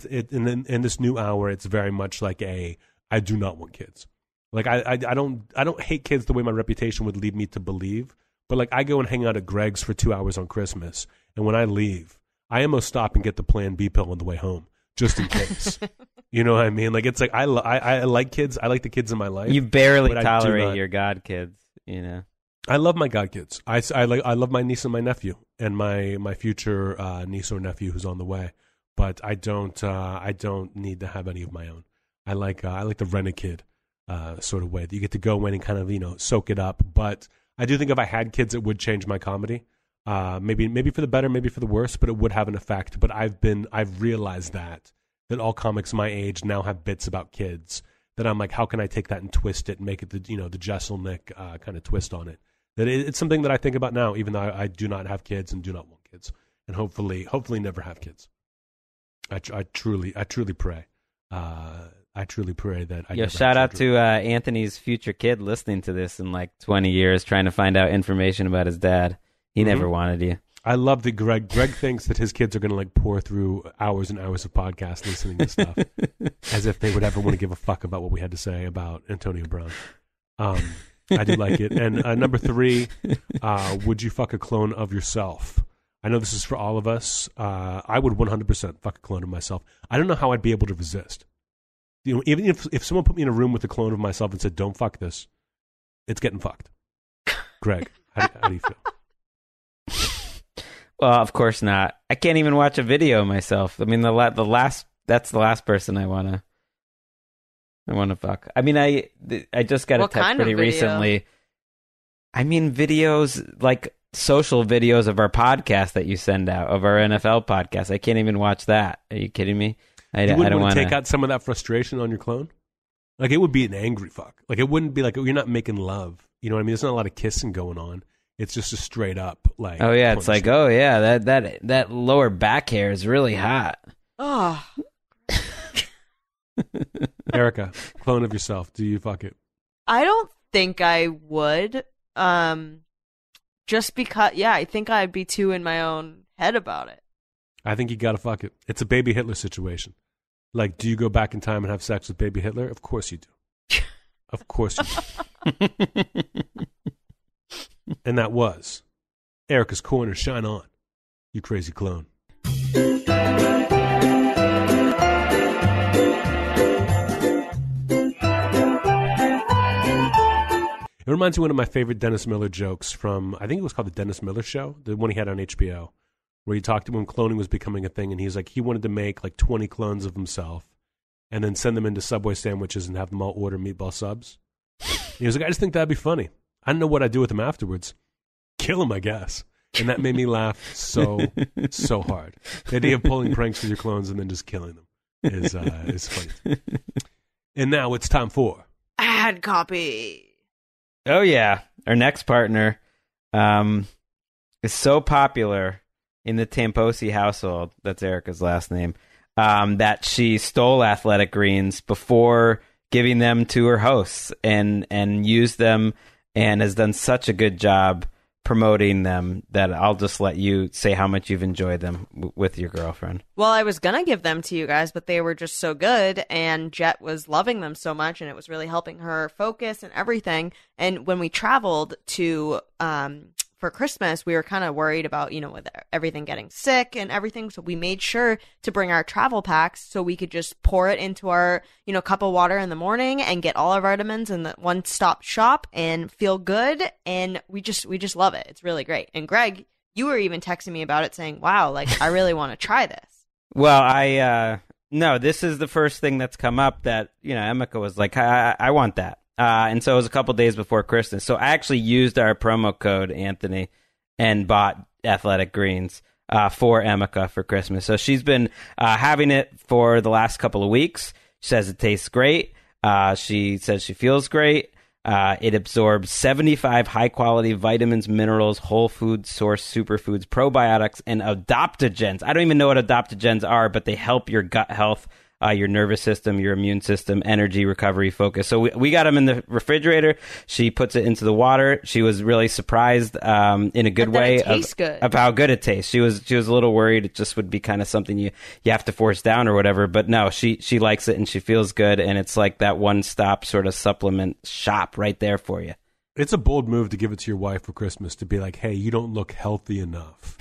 in this new hour, it's very much like I do not want kids. Like I don't hate kids the way my reputation would lead me to believe. But like I go and hang out at Greg's for 2 hours on Christmas, and when I leave, I almost stop and get the Plan B pill on the way home, just in case. You know what I mean? Like, it's like I like kids. I like the kids in my life. You barely tolerate your god kids, you know. I love my god kids. I love my niece and my nephew, and my future niece or nephew who's on the way. But I don't need to have any of my own. I like the rent-a-kid sort of way that you get to go in and kind of, you know, soak it up. But I do think if I had kids, it would change my comedy. Maybe for the better, maybe for the worse, but it would have an effect. But I've realized that all comics my age now have bits about kids. That I'm like, how can I take that and twist it and make it the Jeselnik kind of twist on it? That it's something that I think about now, even though I do not have kids and do not want kids, and hopefully never have kids. I truly pray. I truly pray that I. Yo, shout out to Anthony's future kid listening to this in like 20 years, trying to find out information about his dad. He never wanted you. I love that Greg thinks that his kids are going to like pour through hours and hours of podcasts listening to stuff, as if they would ever want to give a fuck about what we had to say about Antonio Brown. I do like it. And number 3, would you fuck a clone of yourself? I know this is for all of us. I would 100% fuck a clone of myself. I don't know how I'd be able to resist. You know, even if someone put me in a room with a clone of myself and said, "Don't fuck this," it's getting fucked. Greg, how do you feel? Well, of course not. I can't even watch a video of myself. I mean, that's the last person I want to fuck. I mean, I just got a text pretty recently. I mean, videos like social videos of our podcast that you send out, of our NFL podcast. I can't even watch that. Are you kidding me? I don't want to take out some of that frustration on your clone. Like, it would be an angry fuck. Like, it wouldn't be like, you're not making love. You know what I mean? There's not a lot of kissing going on. It's just a straight up like. Oh yeah, it's like, punishment. oh yeah, that lower back hair is really hot. Oh, Erica, clone of yourself. Do you fuck it? I don't think I would. Just because, yeah, I think I'd be too in my own head about it. I think you gotta fuck it. It's a baby Hitler situation. Like, do you go back in time and have sex with baby Hitler? Of course you do. Of course you do. And that was Erica's Corner. Shine on, you crazy clone. It reminds me of one of my favorite Dennis Miller jokes from, I think it was called The Dennis Miller Show, the one he had on HBO, where he talked when cloning was becoming a thing, and he's like, he wanted to make like 20 clones of himself and then send them into Subway sandwiches and have them all order meatball subs. He was like, I just think that'd be funny. I don't know what I'd do with them afterwards. Kill them, I guess. And that made me laugh so hard. The idea of pulling pranks with your clones and then just killing them is funny. And now it's time for Ad copy. Oh yeah, our next partner is so popular in the Tamposi household. That's Erica's last name. That she stole Athletic Greens before giving them to her hosts and used them, and has done such a good job promoting them that I'll just let you say how much you've enjoyed them with your girlfriend. Well, I was going to give them to you guys, but they were just so good, and Jet was loving them so much, and it was really helping her focus and everything. And when we traveled to for Christmas, we were kind of worried about, with everything getting sick and everything, so we made sure to bring our travel packs so we could just pour it into our, cup of water in the morning and get all our vitamins in the one-stop shop and feel good, and we just love it. It's really great. And Greg, you were even texting me about it saying, wow, like, I really want to try this. Well, no, this is the first thing that's come up that, Emeka was like, I want that. And so it was a couple days before Christmas. So I actually used our promo code, Anthony, and bought Athletic Greens for Emeka for Christmas. So she's been having it for the last couple of weeks. She says it tastes great. She says she feels great. It absorbs 75 high-quality vitamins, minerals, whole food source superfoods, probiotics, and adaptogens. I don't even know what adaptogens are, but they help your gut health, your nervous system, your immune system, energy, recovery, focus. So we got them in the refrigerator. She puts it into the water. She was really surprised in a good way of how good it tastes. She was a little worried it just would be kind of something you have to force down or whatever. But no, she likes it and she feels good. And it's like that one-stop sort of supplement shop right there for you. It's a bold move to give it to your wife for Christmas, to be like, hey, you don't look healthy enough.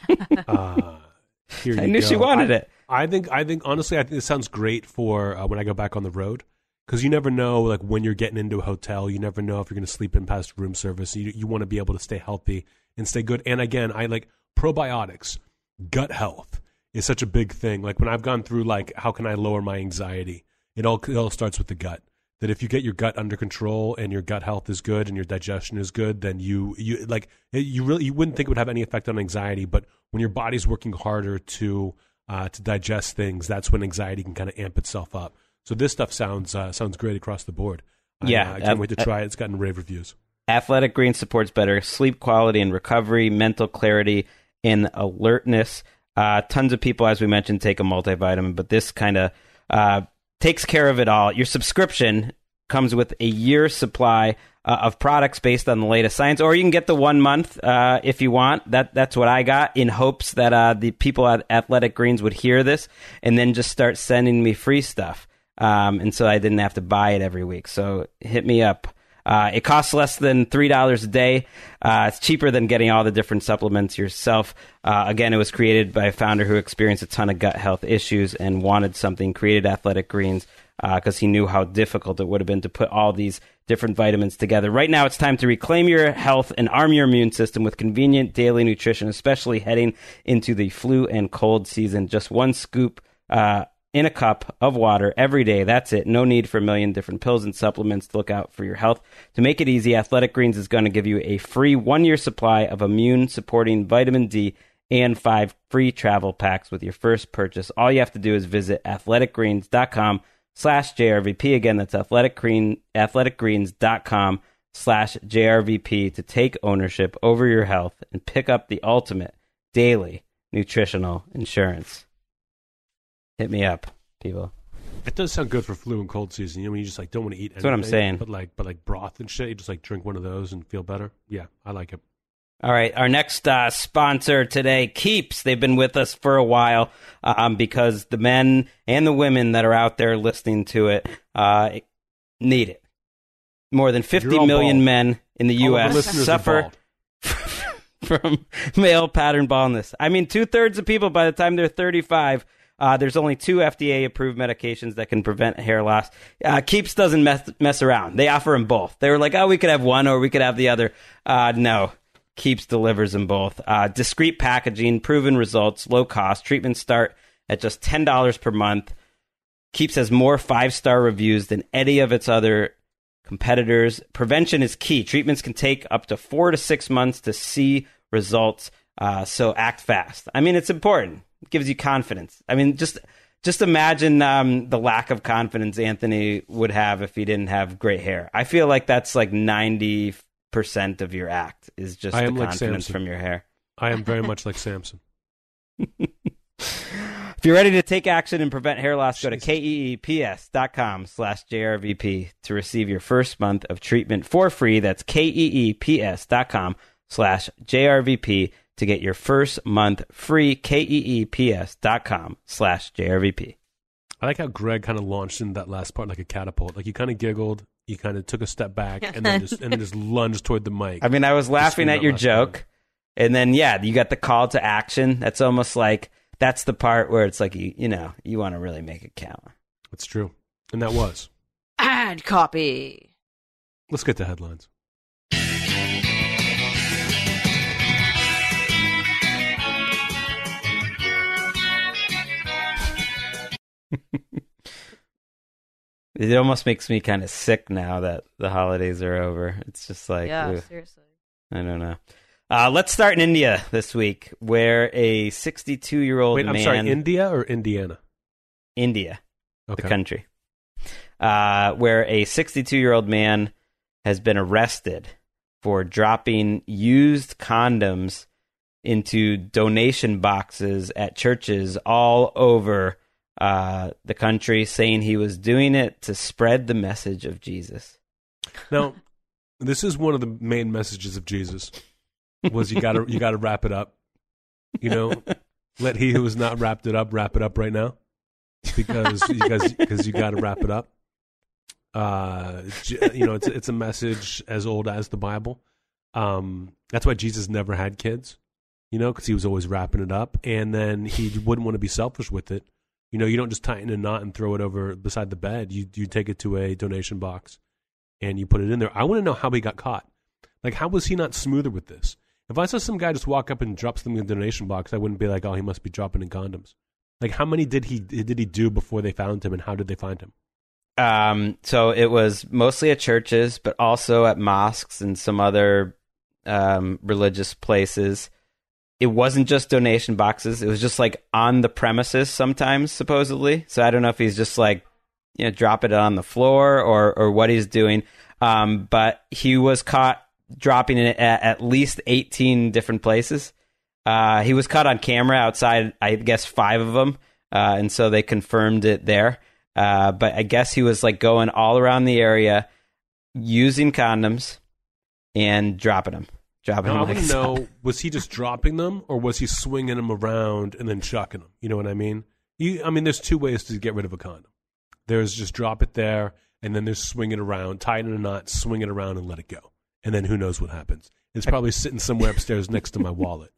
Here you I knew go. she wanted it. I think honestly, I think this sounds great for when I go back on the road, because you never know, like, when you're getting into a hotel, you never know if you're going to sleep in past room service. You want to be able to stay healthy and stay good. And again, I like probiotics. Gut health is such a big thing. Like when I've gone through, like, how can I lower my anxiety? It all starts with the gut. That if you get your gut under control and your gut health is good and your digestion is good, then you wouldn't think it would have any effect on anxiety. But when your body's working harder to digest things, that's when anxiety can kind of amp itself up. So this stuff sounds great across the board. Yeah, I can't wait to try it. It's gotten rave reviews. Athletic Greens supports better sleep quality and recovery, mental clarity and alertness. Tons of people, as we mentioned, take a multivitamin, but this kind of takes care of it all. Your subscription comes with a year's supply of products based on the latest science, or you can get the 1 month if you want. That's what I got, in hopes that the people at Athletic Greens would hear this and then just start sending me free stuff. And so I didn't have to buy it every week. So hit me up. It costs less than $3 a day. It's cheaper than getting all the different supplements yourself. Again, it was created by a founder who experienced a ton of gut health issues and wanted something, created Athletic Greens because he knew how difficult it would have been to put all these different vitamins together. Right now, it's time to reclaim your health and arm your immune system with convenient daily nutrition, especially heading into the flu and cold season. Just one scoop in a cup of water every day. That's it. No need for a million different pills and supplements to look out for your health. To make it easy, Athletic Greens is going to give you a free 1-year supply of immune-supporting vitamin D and 5 free travel packs with your first purchase. All you have to do is visit athleticgreens.com/JRVP. Again, that's athleticgreens.com/JRVP keeps.com/JRVP to take ownership over your health and pick up the ultimate daily nutritional insurance. Hit me up, people. It does sound good for flu and cold season. You know, when you just like don't want to eat anything. That's what I'm saying. But like broth and shit, you just like drink one of those and feel better. Yeah, I like it. All right, our next sponsor today, Keeps. They've been with us for a while because the men and the women that are out there listening to it need it. More than 50 million bald. men in the All of our U.S. listeners are suffer bald. from male pattern baldness. I mean, 2/3 of people, by the time they're 35, there's only 2 FDA-approved medications that can prevent hair loss. Keeps doesn't mess around. They offer them both. They were like, oh, we could have one or we could have the other. No. Keeps delivers them both. Discreet packaging, proven results, low cost. Treatments start at just $10 per month. Keeps has more 5-star reviews than any of its other competitors. Prevention is key. Treatments can take up to 4 to 6 months to see results, so act fast. I mean, it's important. It gives you confidence. I mean, just imagine the lack of confidence Anthony would have if he didn't have great hair. I feel like that's like 90% of your act is just the confidence from your hair. I am very much like Samson. If you're ready to take action and prevent hair loss, go to keeps.com/JRVP to receive your first month of treatment for free. That's keeps.com/JRVP to get your first month free. keeps.com/JRVP. I like how Greg kind of launched into that last part like a catapult. Like you kind of giggled, you kind of took a step back, and then just lunged toward the mic. I mean, I was laughing at your joke, and then you got the call to action. That's almost like that's the part where it's like you want to really make it count. It's true, and that was Ad copy. Let's get to headlines. It almost makes me kind of sick now that the holidays are over. It's just like, Seriously. I don't know. Let's start in India this week, where a 62-year-old man... Wait, I'm sorry, India or Indiana? India, okay. The country. Where a 62-year-old man has been arrested for dropping used condoms into donation boxes at churches all over the country, saying he was doing it to spread the message of Jesus. Now, this is one of the main messages of Jesus. Was you gotta wrap it up, let he who has not wrapped it up wrap it up right now, because you gotta wrap it up. It's a message as old as the Bible. That's why Jesus never had kids, because he was always wrapping it up, and then he wouldn't want to be selfish with it. You don't just tighten a knot and throw it over beside the bed. You take it to a donation box and you put it in there. I want to know how he got caught. Like, how was he not smoother with this? If I saw some guy just walk up and drop something in the donation box, I wouldn't be like, oh, he must be dropping in condoms. Like, how many did he do before they found him, and how did they find him? So it was mostly at churches, but also at mosques and some other religious places. It wasn't just donation boxes. It was just like on the premises sometimes, supposedly. So I don't know if he's just like, dropping it on the floor or what he's doing. But he was caught dropping it at least 18 different places. He was caught on camera outside, I guess, 5 of them. And so they confirmed it there. But I guess he was like going all around the area using condoms and dropping them. I want to know, was he just dropping them, or was he swinging them around and then chucking them? You know what I mean? There's 2 ways to get rid of a condom. There's just drop it there, and then there's swing it around, tie it in a knot, swing it around, and let it go. And then who knows what happens. It's probably sitting somewhere upstairs next to my wallet.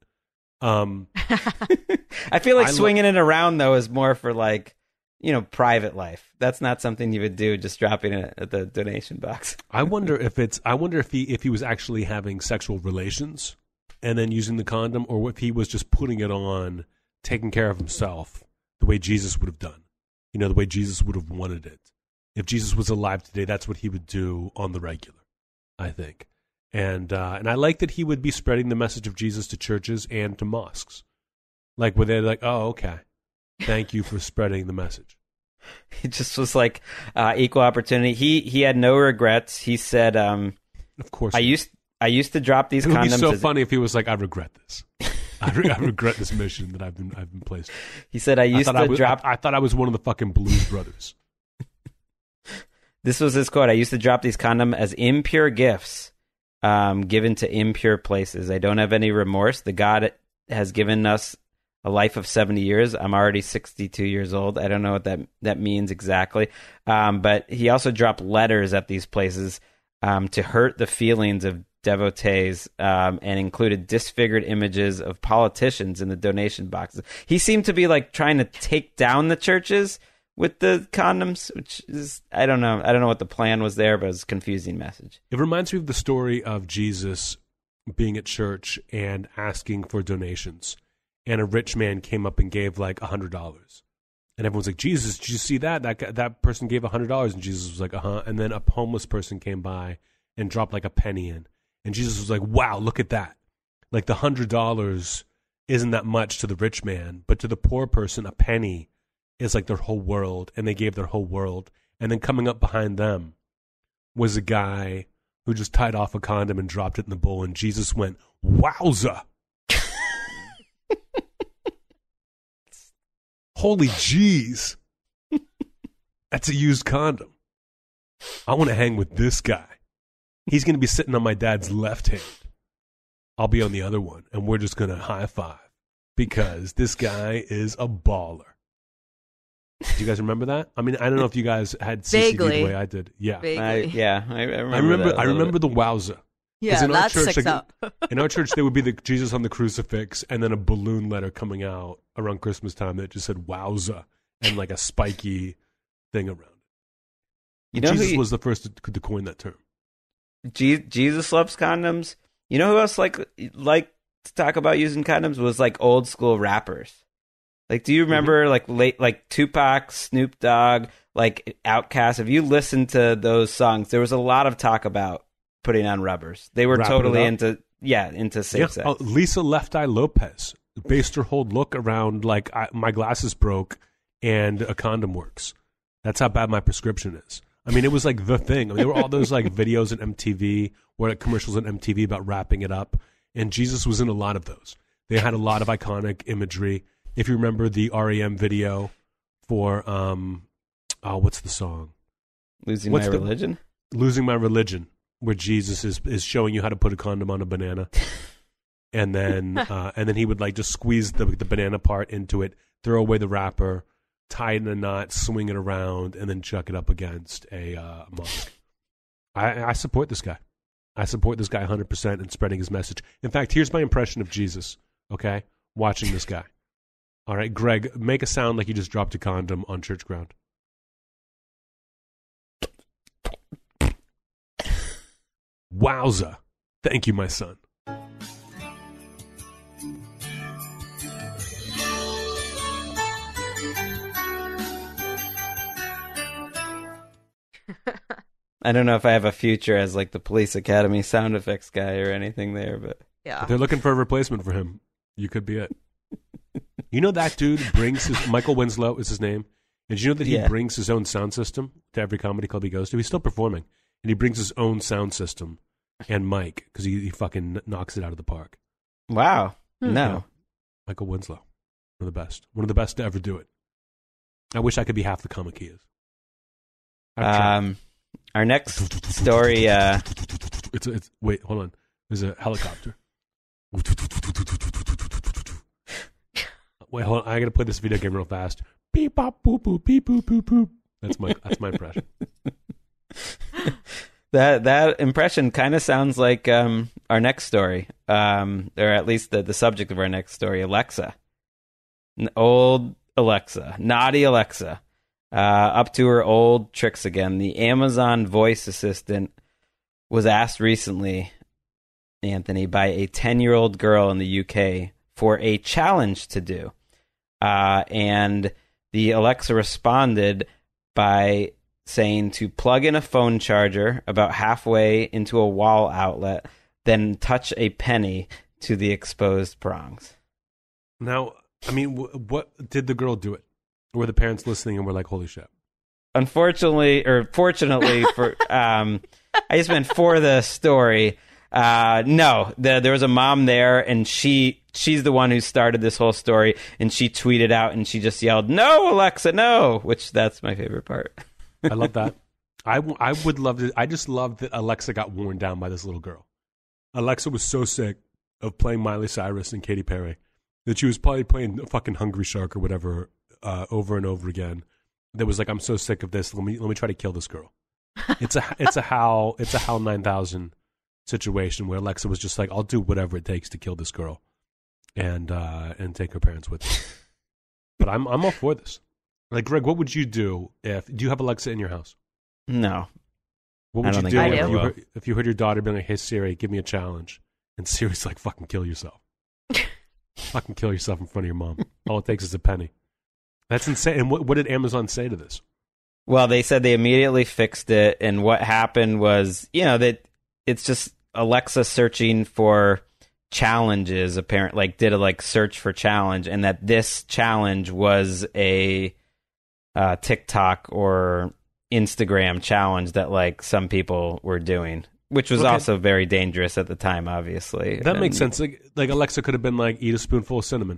I feel like swinging it around, though, is more for like, private life. That's not something you would do just dropping it at the donation box. I wonder if he was actually having sexual relations and then using the condom, or if he was just putting it on, taking care of himself the way Jesus would have done. The way Jesus would have wanted it. If Jesus was alive today, that's what he would do on the regular, I think. And I like that he would be spreading the message of Jesus to churches and to mosques. Like, where they're like, oh, okay. Thank you for spreading the message. It just was like equal opportunity. He had no regrets. He said Of course. I used to drop these It would be condoms. so funny if he was like, "I regret this. I regret this mission that I've been placed." He said, I used to drop. I thought I was one of the fucking Blues Brothers. This was his quote. I used to drop these condoms as impure gifts given to impure places. I don't have any remorse. The God has given us a life of 70 years. I'm already 62 years old. I don't know what that means exactly. But he also dropped letters at these places to hurt the feelings of devotees and included disfigured images of politicians in the donation boxes. He seemed to be like trying to take down the churches with the condoms, which is, I don't know what the plan was there, but it was a confusing message. It reminds me of the story of Jesus being at church and asking for donations. And a rich man came up and gave like $100. And everyone's like, Jesus, did you see that? That person gave $100. And Jesus was like, uh-huh. And then a homeless person came by and dropped like a penny in. And Jesus was like, wow, look at that. Like the $100 isn't that much to the rich man, but to the poor person, a penny is like their whole world. And they gave their whole world. And then coming up behind them was a guy who just tied off a condom and dropped it in the bowl. And Jesus went, wowza. Holy jeez. That's a used condom. I want to hang with this guy. He's going to be sitting on my dad's left hand. I'll be on the other one, and we're just going to high five because this guy is a baller. Do you guys remember that? I mean, I don't know if you guys had CCD the way I did. Yeah. I remember the wowza. Yeah, that sticks out. In our church, there would be the Jesus on the crucifix and then a balloon letter coming out around Christmas time that just said wowza and like a spiky thing around it. Jesus was the first to coin that term. Jesus loves condoms. You know who else like to talk about using condoms was like old school rappers. Like, do you remember like Tupac, Snoop Dogg, like Outkast? If you listen to those songs, there was a lot of talk about putting on rubbers. They were totally into safe sex. Lisa Left Eye Lopez based her whole look around like my glasses broke and a condom works. That's how bad my prescription is. I mean, it was like the thing. I mean, there were all those like videos on MTV or like commercials on MTV about wrapping it up, and Jesus was in a lot of those. They had a lot of iconic imagery. If you remember the REM video for what's the song? Losing My Religion. Losing My Religion. Where Jesus is showing you how to put a condom on a banana, and then he would like just squeeze the banana part into it, throw away the wrapper, tie it in a knot, swing it around, and then chuck it up against a mosque. I support this guy. I support this guy 100% in spreading his message. In fact, here's my impression of Jesus. Okay, watching this guy. All right, Greg, make a sound like you just dropped a condom on church ground. Wowza. Thank you, my son. I don't know if I have a future as like the Police Academy sound effects guy or anything there, but yeah. If they're looking for a replacement for him, you could be it. You know that dude brings Michael Winslow is his name. And did you know that he brings his own sound system to every comedy club he goes to? He's still performing. And he brings his own sound system and mic because he fucking knocks it out of the park. Wow. No. Yeah. Michael Winslow. One of the best. One of the best to ever do it. I wish I could be half the comic he is. Our next story... It's wait, hold on. There's a helicopter. Wait, hold on. I gotta play this video game real fast. Beep bop boop boop beep boop boop boop. That's my impression. That impression kind of sounds like our next story, or at least the subject of our next story, Alexa. Old Alexa, naughty Alexa, up to her old tricks again. The Amazon voice assistant was asked recently, Anthony, by a 10-year-old girl in the UK for a challenge to do. And the Alexa responded by saying to plug in a phone charger about halfway into a wall outlet, then touch a penny to the exposed prongs. Now, I mean, what did the girl do it? Or were the parents listening and were like, holy shit? Unfortunately, or fortunately for I just meant for the story. No, there was a mom there, and she's the one who started this whole story, and she tweeted out, and she just yelled, "No, Alexa, no!" Which that's my favorite part. I love that. I would love to. I just love that Alexa got worn down by this little girl. Alexa was so sick of playing Miley Cyrus and Katy Perry that she was probably playing fucking Hungry Shark or whatever over and over again. That was like, I'm so sick of this. Let me try to kill this girl. It's a HAL 9000 situation where Alexa was just like, I'll do whatever it takes to kill this girl, and take her parents with me. But I'm all for this. Like, Greg, what would you do do you have Alexa in your house? No. What I would don't you think do I will. if you heard your daughter being like, "Hey Siri, give me a challenge," and Siri's like, "Fucking kill yourself." Fucking kill yourself in front of your mom. All it takes is a penny. That's insane. And what did Amazon say to this? Well, they said they immediately fixed it, and what happened was, that it's just Alexa searching for challenges. Apparently, like did a search for challenge, and that this challenge was a TikTok or Instagram challenge that some people were doing, which was also very dangerous at the time, obviously. That makes sense. Like Alexa could have been like, eat a spoonful of cinnamon.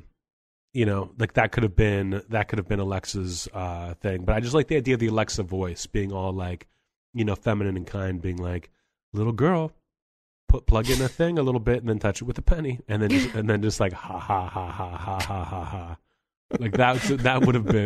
That could have been Alexa's thing. But I just like the idea of the Alexa voice being all feminine and kind, being like, little girl, plug in a thing a little bit and then touch it with a penny, and then just like ha ha ha ha ha ha ha ha. Like that would have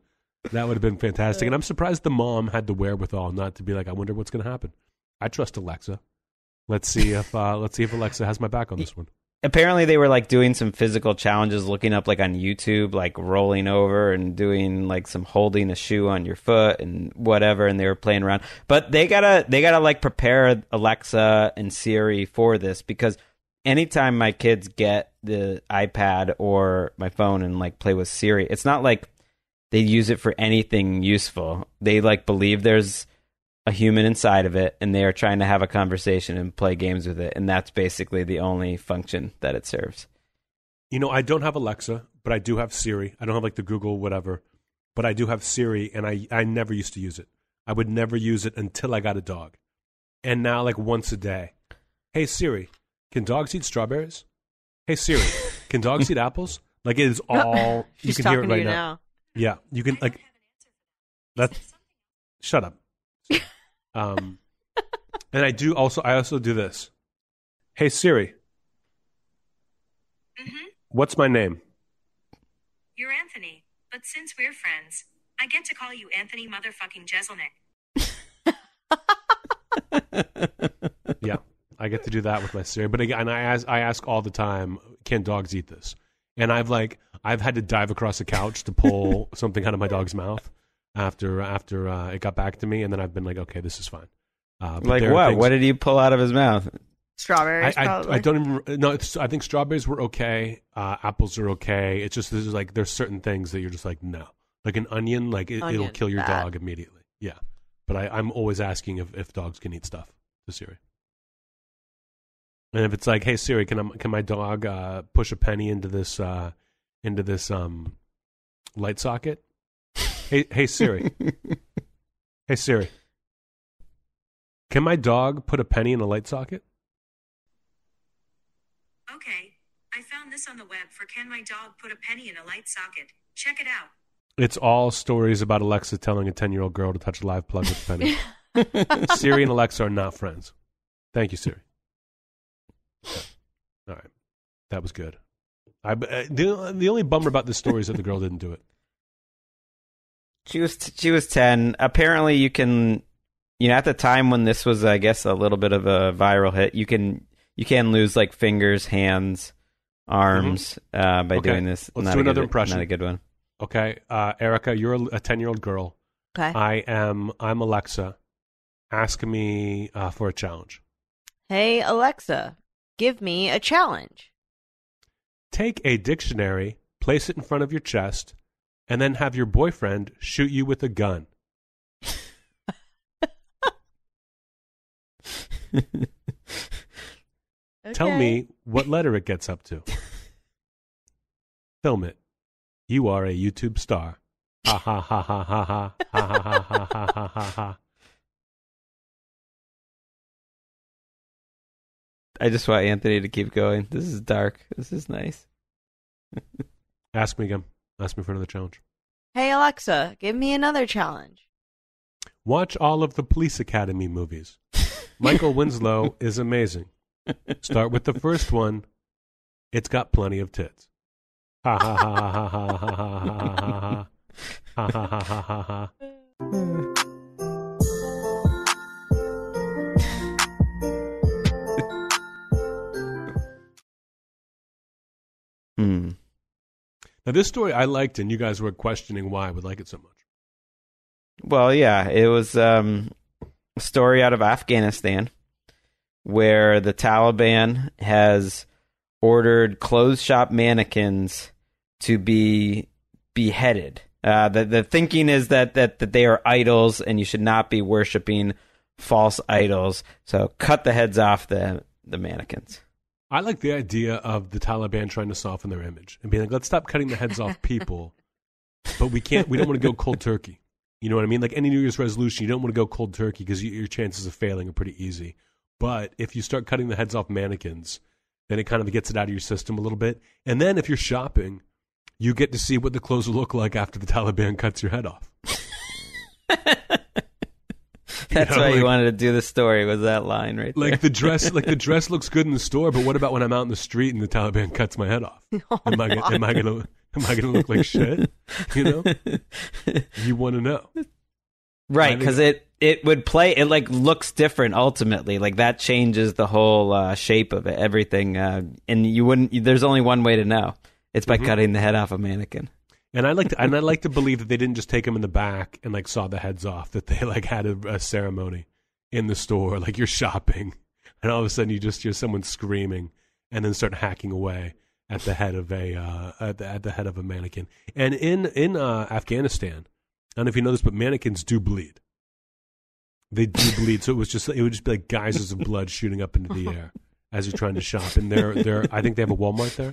been fantastic. And I'm surprised the mom had the wherewithal not to be like, I wonder what's going to happen. I trust Alexa. Let's see if Alexa has my back on this one. Apparently they were doing some physical challenges, looking up on YouTube, rolling over and doing some holding a shoe on your foot and whatever, and they were playing around. But they gotta prepare Alexa and Siri for this, because anytime my kids get the iPad or my phone and play with Siri, it's not like they use it for anything useful. They believe there's a human inside of it, and they are trying to have a conversation and play games with it, and that's basically the only function that it serves. I don't have Alexa, but I do have Siri. I don't have the Google whatever, but I do have Siri, and I never used to use it. I would never use it until I got a dog. And now once a day. Hey Siri, can dogs eat strawberries? Hey Siri, can dogs eat apples? It is all you She's can hear it talking right to you now. Yeah, you can that's shut up. And I also do this. Hey Siri. Mm-hmm. What's my name? You're Anthony, but since we're friends, I get to call you Anthony motherfucking Jeselnik. Yeah, I get to do that with my Siri. But again, I ask all the time, can dogs eat this? And I've had to dive across a couch to pull something out of my dog's mouth after it got back to me, and then I've been like, okay, this is fine. What? What did you pull out of his mouth? Strawberries, probably. I don't even. No, I think strawberries were okay. Apples are okay. It's just there's certain things that you're just like, no. Like an onion, it'll kill your bad. dog immediately. Yeah, but I'm always asking if dogs can eat stuff to Siri. And if it's like, hey Siri, can my dog push a penny into this light socket? Hey Siri. Hey Siri. Can my dog put a penny in a light socket? Okay, I found this on the web for can my dog put a penny in a light socket. Check it out. It's all stories about Alexa telling a 10-year-old girl to touch a live plug with a penny. Siri and Alexa are not friends. Thank you, Siri. All right. That was good. The only bummer about this story is that the girl didn't do it. She was 10. Apparently you can, at the time when this was, I guess, a little bit of a viral hit, you can lose fingers, hands, arms by doing this. Let's do another impression. Not a good one. Okay, Erica, you're a 10-year-old girl. Okay. I'm Alexa. Ask me for a challenge. Hey, Alexa, give me a challenge. Take a dictionary, place it in front of your chest, and then have your boyfriend shoot you with a gun. Tell me what letter it gets up to. Film it. You are a YouTube star. Ha ha ha ha ha ha ha ha ha ha ha ha. want Anthony to keep going. This is dark. This is nice. Ask me again. Ask me for another challenge. Hey Alexa, give me another challenge. Watch all of the Police Academy movies. Michael Winslow is amazing. Start with the first one. It's got plenty of tits. Ha ha ha ha ha ha ha ha ha ha ha ha ha ha. Now this story I liked, and you guys were questioning why I would like it so much. Well, yeah, it was a story out of Afghanistan where the Taliban has ordered clothes shop mannequins to be beheaded. The thinking is that they are idols and you should not be worshiping false idols. So cut the heads off the mannequins. I like the idea of the Taliban trying to soften their image and being like, let's stop cutting the heads off people, but we don't want to go cold turkey. You know what I mean? Like any New Year's resolution, you don't want to go cold turkey because your chances of failing are pretty easy. But if you start cutting the heads off mannequins, then it kind of gets it out of your system a little bit. And then if you're shopping, you get to see what the clothes will look like after the Taliban cuts your head off. That's why you wanted to do the story, was that line right there. Like the dress looks good in the store, but what about when I'm out in the street and the Taliban cuts my head off? Am I gonna look like shit? You know? You want to know. Right, because it would play, it like looks different ultimately. Like that changes the whole shape of it, everything. And there's only one way to know. It's by cutting the head off a mannequin. And I like to believe that they didn't just take them in the back and like saw the heads off. That they like had a ceremony in the store, like you're shopping, and all of a sudden you just hear someone screaming, and then start hacking away at the head of a mannequin. And in Afghanistan, I don't know if you know this, but mannequins do bleed. They do bleed, so it would just be like geysers of blood shooting up into the air as you're trying to shop. And I think they have a Walmart there.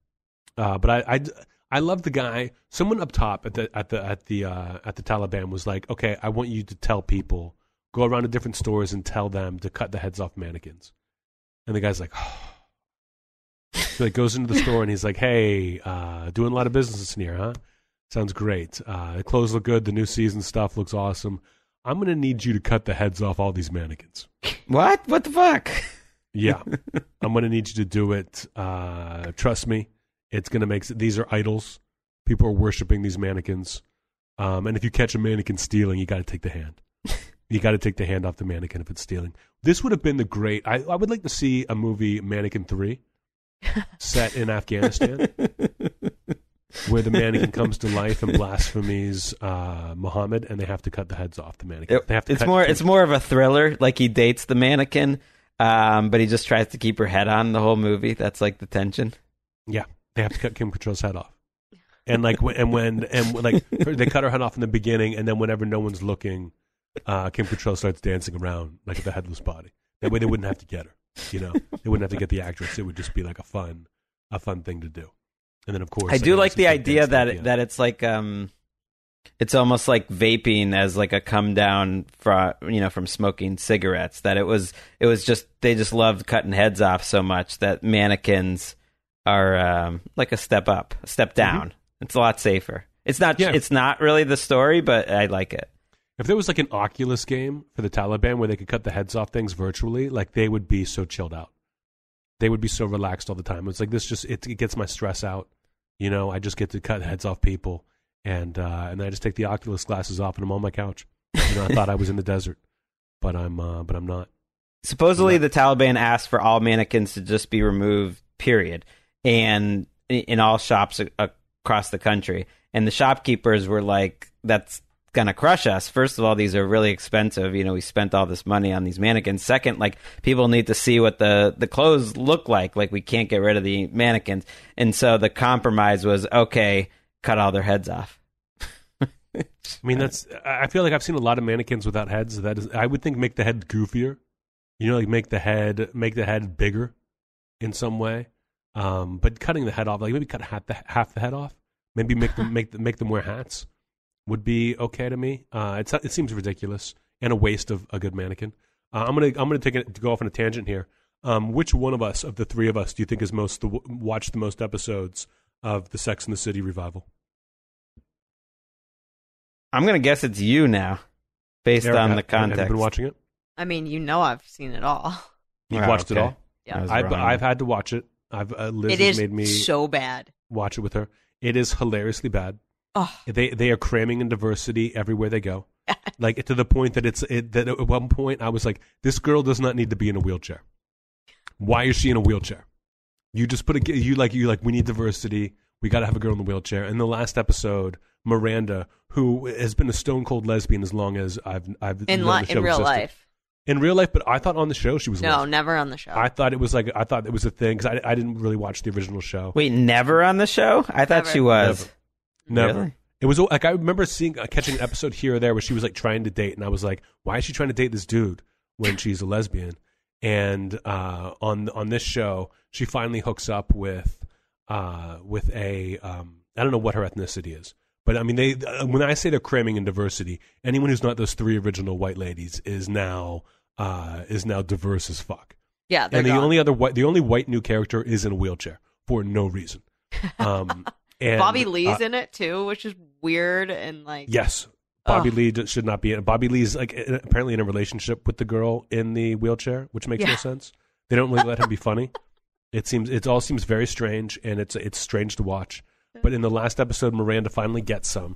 But I love the guy. Someone up top at the Taliban was like, okay, I want you to tell people, go around to different stores and tell them to cut the heads off mannequins. And the guy's like, oh. He like goes into the store and he's like, hey, doing a lot of business in here, huh? Sounds great. The clothes look good. The new season stuff looks awesome. I'm going to need you to cut the heads off all these mannequins. What? What the fuck? Yeah. I'm going to need you to do it. Trust me. It's going to make... These are idols. People are worshiping these mannequins. And if you catch a mannequin stealing, you got to take the hand. You got to take the hand off the mannequin if it's stealing. This would have been the great... I would like to see a movie, Mannequin 3, set in Afghanistan, where the mannequin comes to life and blasphemies Muhammad, and they have to cut the heads off the mannequin. It's more of a thriller. Like he dates the mannequin, but he just tries to keep her head on the whole movie. That's like the tension. Yeah. They have to cut Kim Cattrall's head off, and when they cut her head off in the beginning, and then whenever no one's looking, Kim Cattrall starts dancing around like the headless body. That way, they wouldn't have to get her. You know, they wouldn't have to get the actress. It would just be like a fun thing to do. And then, of course, I do like the idea that it's like it's almost like vaping as like a come down from smoking cigarettes. That it was just they just loved cutting heads off so much that mannequins are like a step up, a step down. It's a lot safer. It's not really the story, but I like it. If there was like an Oculus game for the Taliban where they could cut the heads off things virtually, like they would be so chilled out. They would be so relaxed all the time. It's like this it gets my stress out. You know, I just get to cut heads off people, and then I just take the Oculus glasses off and I'm on my couch. You know, I thought I was in the desert, but I'm not. Supposedly, the Taliban asked for all mannequins to just be removed. Period. And in all shops across the country. And the shopkeepers were like, that's going to crush us. First of all, these are really expensive. You know, we spent all this money on these mannequins. Second, like, people need to see what the clothes look like. Like, we can't get rid of the mannequins. And so the compromise was, okay, cut all their heads off. I mean, I feel like I've seen a lot of mannequins without heads. I would think make the head goofier. You know, like make the head bigger in some way. But cutting the head off, like maybe cut half the head off, maybe make them wear hats would be okay to me. It seems ridiculous and a waste of a good mannequin. I'm gonna go off on a tangent here. Which one of us, of the three of us, do you think has watched the most episodes of the Sex and the City revival? I'm going to guess it's you now, based Eric, on the context. Have you been watching it? I mean, I've seen it all. You've Wow, watched it okay. all? Yeah. I was I've wrong. had to watch it. Liz It has is made me so bad. watch it with her. It is hilariously bad. Oh, They are cramming in diversity everywhere they go, like to the point that that at one point I was like, this girl does not need to be in a wheelchair. Why is she in a wheelchair? You just put you like we need diversity. We got to have a girl in the wheelchair. In the last episode, Miranda, who has been a stone cold lesbian as long as I've known the show in real existed. life. In real life, but I thought on the show she was a No, lesbian. never on the show. I thought it was a thing because I didn't really watch the original show. Wait, never on the show? I thought Never. she was. Never. Really? It was like I remember catching an episode here or there where she was like trying to date, and I was like, "Why is she trying to date this dude when she's a lesbian?" And on this show, she finally hooks up with a I don't know what her ethnicity is, but I mean when I say they're cramming in diversity, anyone who's not those three original white ladies is now diverse as fuck. Yeah, they're And gone. the only white new character is in a wheelchair for no reason. And, Bobby Lee's in it too, which is weird and like Yes. Bobby Ugh. Lee should not be in. Bobby Lee's like apparently in a relationship with the girl in the wheelchair, which makes no Yeah. sense. They don't really let him be funny. It all seems very strange, and it's strange to watch. But in the last episode, Miranda finally gets some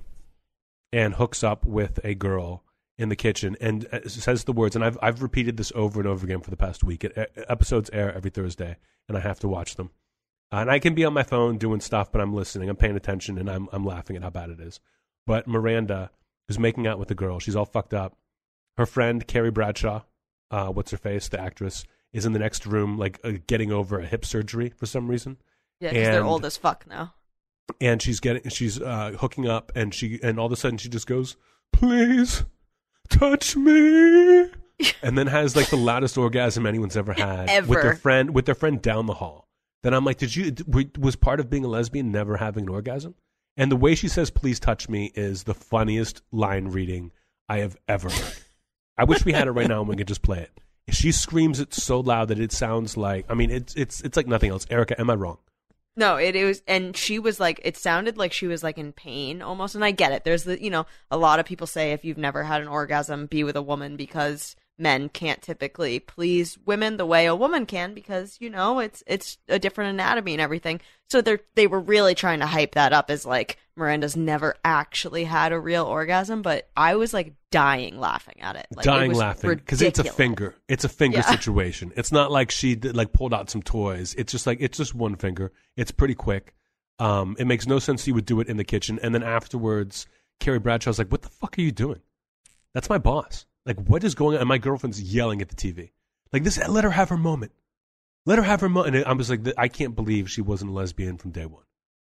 and hooks up with a girl in the kitchen and says the words. And I've repeated this over and over again for the past week. Episodes air every Thursday, and I have to watch them. And I can be on my phone doing stuff, but I'm listening, I'm paying attention, and I'm laughing at how bad it is. But Miranda is making out with the girl. She's all fucked up. Her friend Carrie Bradshaw, what's her face, the actress, is in the next room, like getting over a hip surgery for some reason. yeah, because they're and- old as fuck now. And she's hooking up, and all of a sudden she just goes, "Please touch me," and then has like the loudest orgasm anyone's ever had Ever. with their friend down the hall. Then I'm like, was part of being a lesbian never having an orgasm? And the way she says "please touch me" is the funniest line reading I have ever heard. I wish we had it right now and we could just play it. She screams it so loud that it sounds like, I mean, it's like nothing else. Erica, am I wrong? No, it was, and she was like, it sounded like she was like in pain almost. And I get it. There's a lot of people say if you've never had an orgasm, be with a woman because men can't typically please women the way a woman can because, it's a different anatomy and everything. So they were really trying to hype that up as like Miranda's never actually had a real orgasm. But I was like dying laughing at it. Like, it Dying was laughing because it's a ridiculous. finger. It's a finger Yeah. situation. It's not like she pulled out some toys. It's just one finger. It's pretty quick. It makes no sense you would do it in the kitchen. And then afterwards, Carrie Bradshaw's like, "What the fuck are you doing? That's my boss. Like, what is going on?" And my girlfriend's yelling at the TV. Like, let her have her moment. Let her have her moment. And I was like, I can't believe she wasn't a lesbian from day one.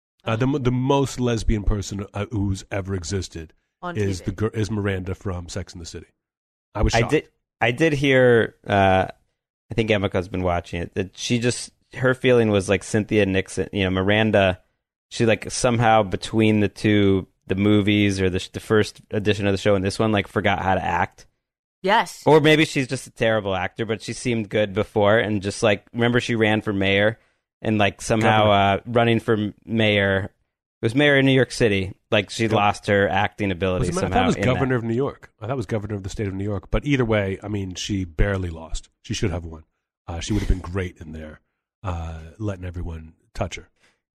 The most lesbian person who's ever existed On is TV. is Miranda from Sex and the City. I was shocked. I did hear. I think Emika's been watching it. That her feeling was like Cynthia Nixon. Miranda. She like somehow between the movies or the first edition of the show and this one, like forgot how to act. Yes. Or maybe she's just a terrible actor, but she seemed good before. And just like remember, she ran for mayor and like somehow running for mayor. It was mayor in New York City. Like she lost her acting ability I somehow. thought it was in governor that. of New York. I thought it was governor of the state of New York. But either way, I mean, she barely lost. She should have won. She would have been great in there, letting everyone touch her.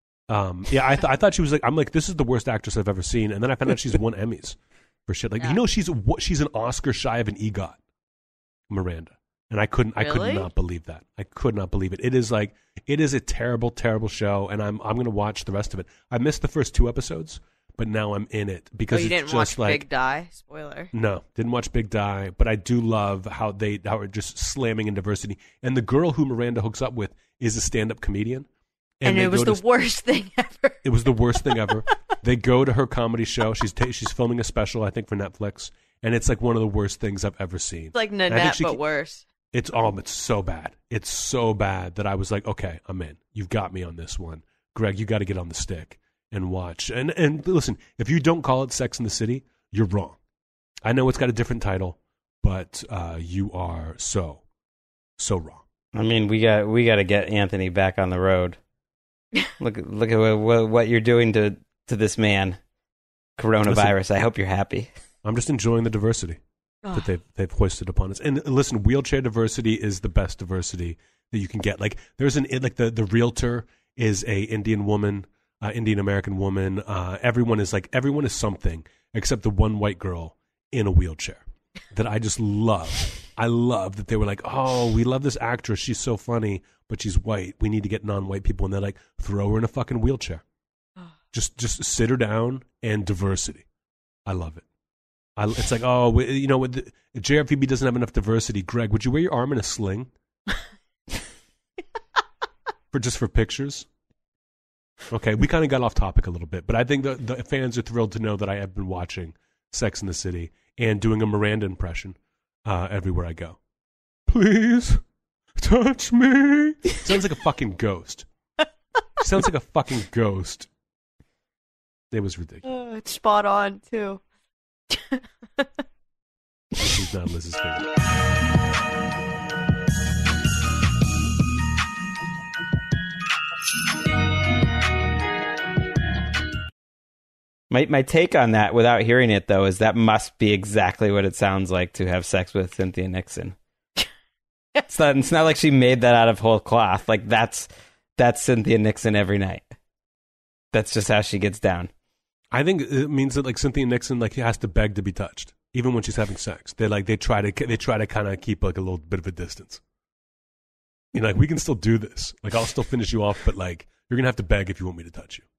I thought she was like, I'm like, this is the worst actress I've ever seen. And then I found out she's won Emmys for shit. Like, Yeah. she's an Oscar shy of an EGOT, Miranda. And I could Really? not believe that. I could not believe it. It is a terrible, terrible show. And I'm going to watch the rest of it. I missed the first 2 episodes, but now I'm in it because you it's didn't just watch like, Big Die? Spoiler. no, didn't watch Big Die, but I do love how are just slamming in diversity. And the girl who Miranda hooks up with is a stand-up comedian. And they it was go the to- worst thing ever. It was the worst thing ever. They go to her comedy show. She's filming a special, I think, for Netflix, and it's like one of the worst things I've ever seen. It's like And I think Nanette, she but ca- worse. It's so bad. It's so bad that I was like, okay, I'm in. You've got me on this one, Greg. You got to get on the stick and watch. And listen, if you don't call it Sex and the City, you're wrong. I know it's got a different title, but you are so wrong. I mean, we got to get Anthony back on the road. Look at what you're doing to this man. Coronavirus. Listen, I hope you're happy. I'm just enjoying the diversity that they've hoisted upon us. And listen, wheelchair diversity is the best diversity that you can get. Like there's the realtor is a Indian woman, Indian American woman. Everyone is something except the one white girl in a wheelchair that I just love. I love that they were like, oh, we love this actress. She's so funny, but she's white. We need to get non-white people. And they're like, throw her in a fucking wheelchair. Just sit her down and diversity. I love it. It's like, oh, JRPB doesn't have enough diversity. Greg, would you wear your arm in a sling? for pictures? Okay, we kind of got off topic a little bit, but I think the fans are thrilled to know that I have been watching Sex and the City and doing a Miranda impression everywhere I go. Please touch me. Sounds like a fucking ghost. Sounds like a fucking ghost. It was ridiculous. It's spot on, too. This is not Liz's favorite. My take on that, without hearing it though, is that must be exactly what it sounds like to have sex with Cynthia Nixon. It's not like she made that out of whole cloth. Like that's Cynthia Nixon every night. That's just how she gets down. I think it means that like Cynthia Nixon has to beg to be touched, even when she's having sex. They try to kind of keep like a little bit of a distance. You know, like we can still do this. Like I'll still finish you off, but like you're gonna have to beg if you want me to touch you.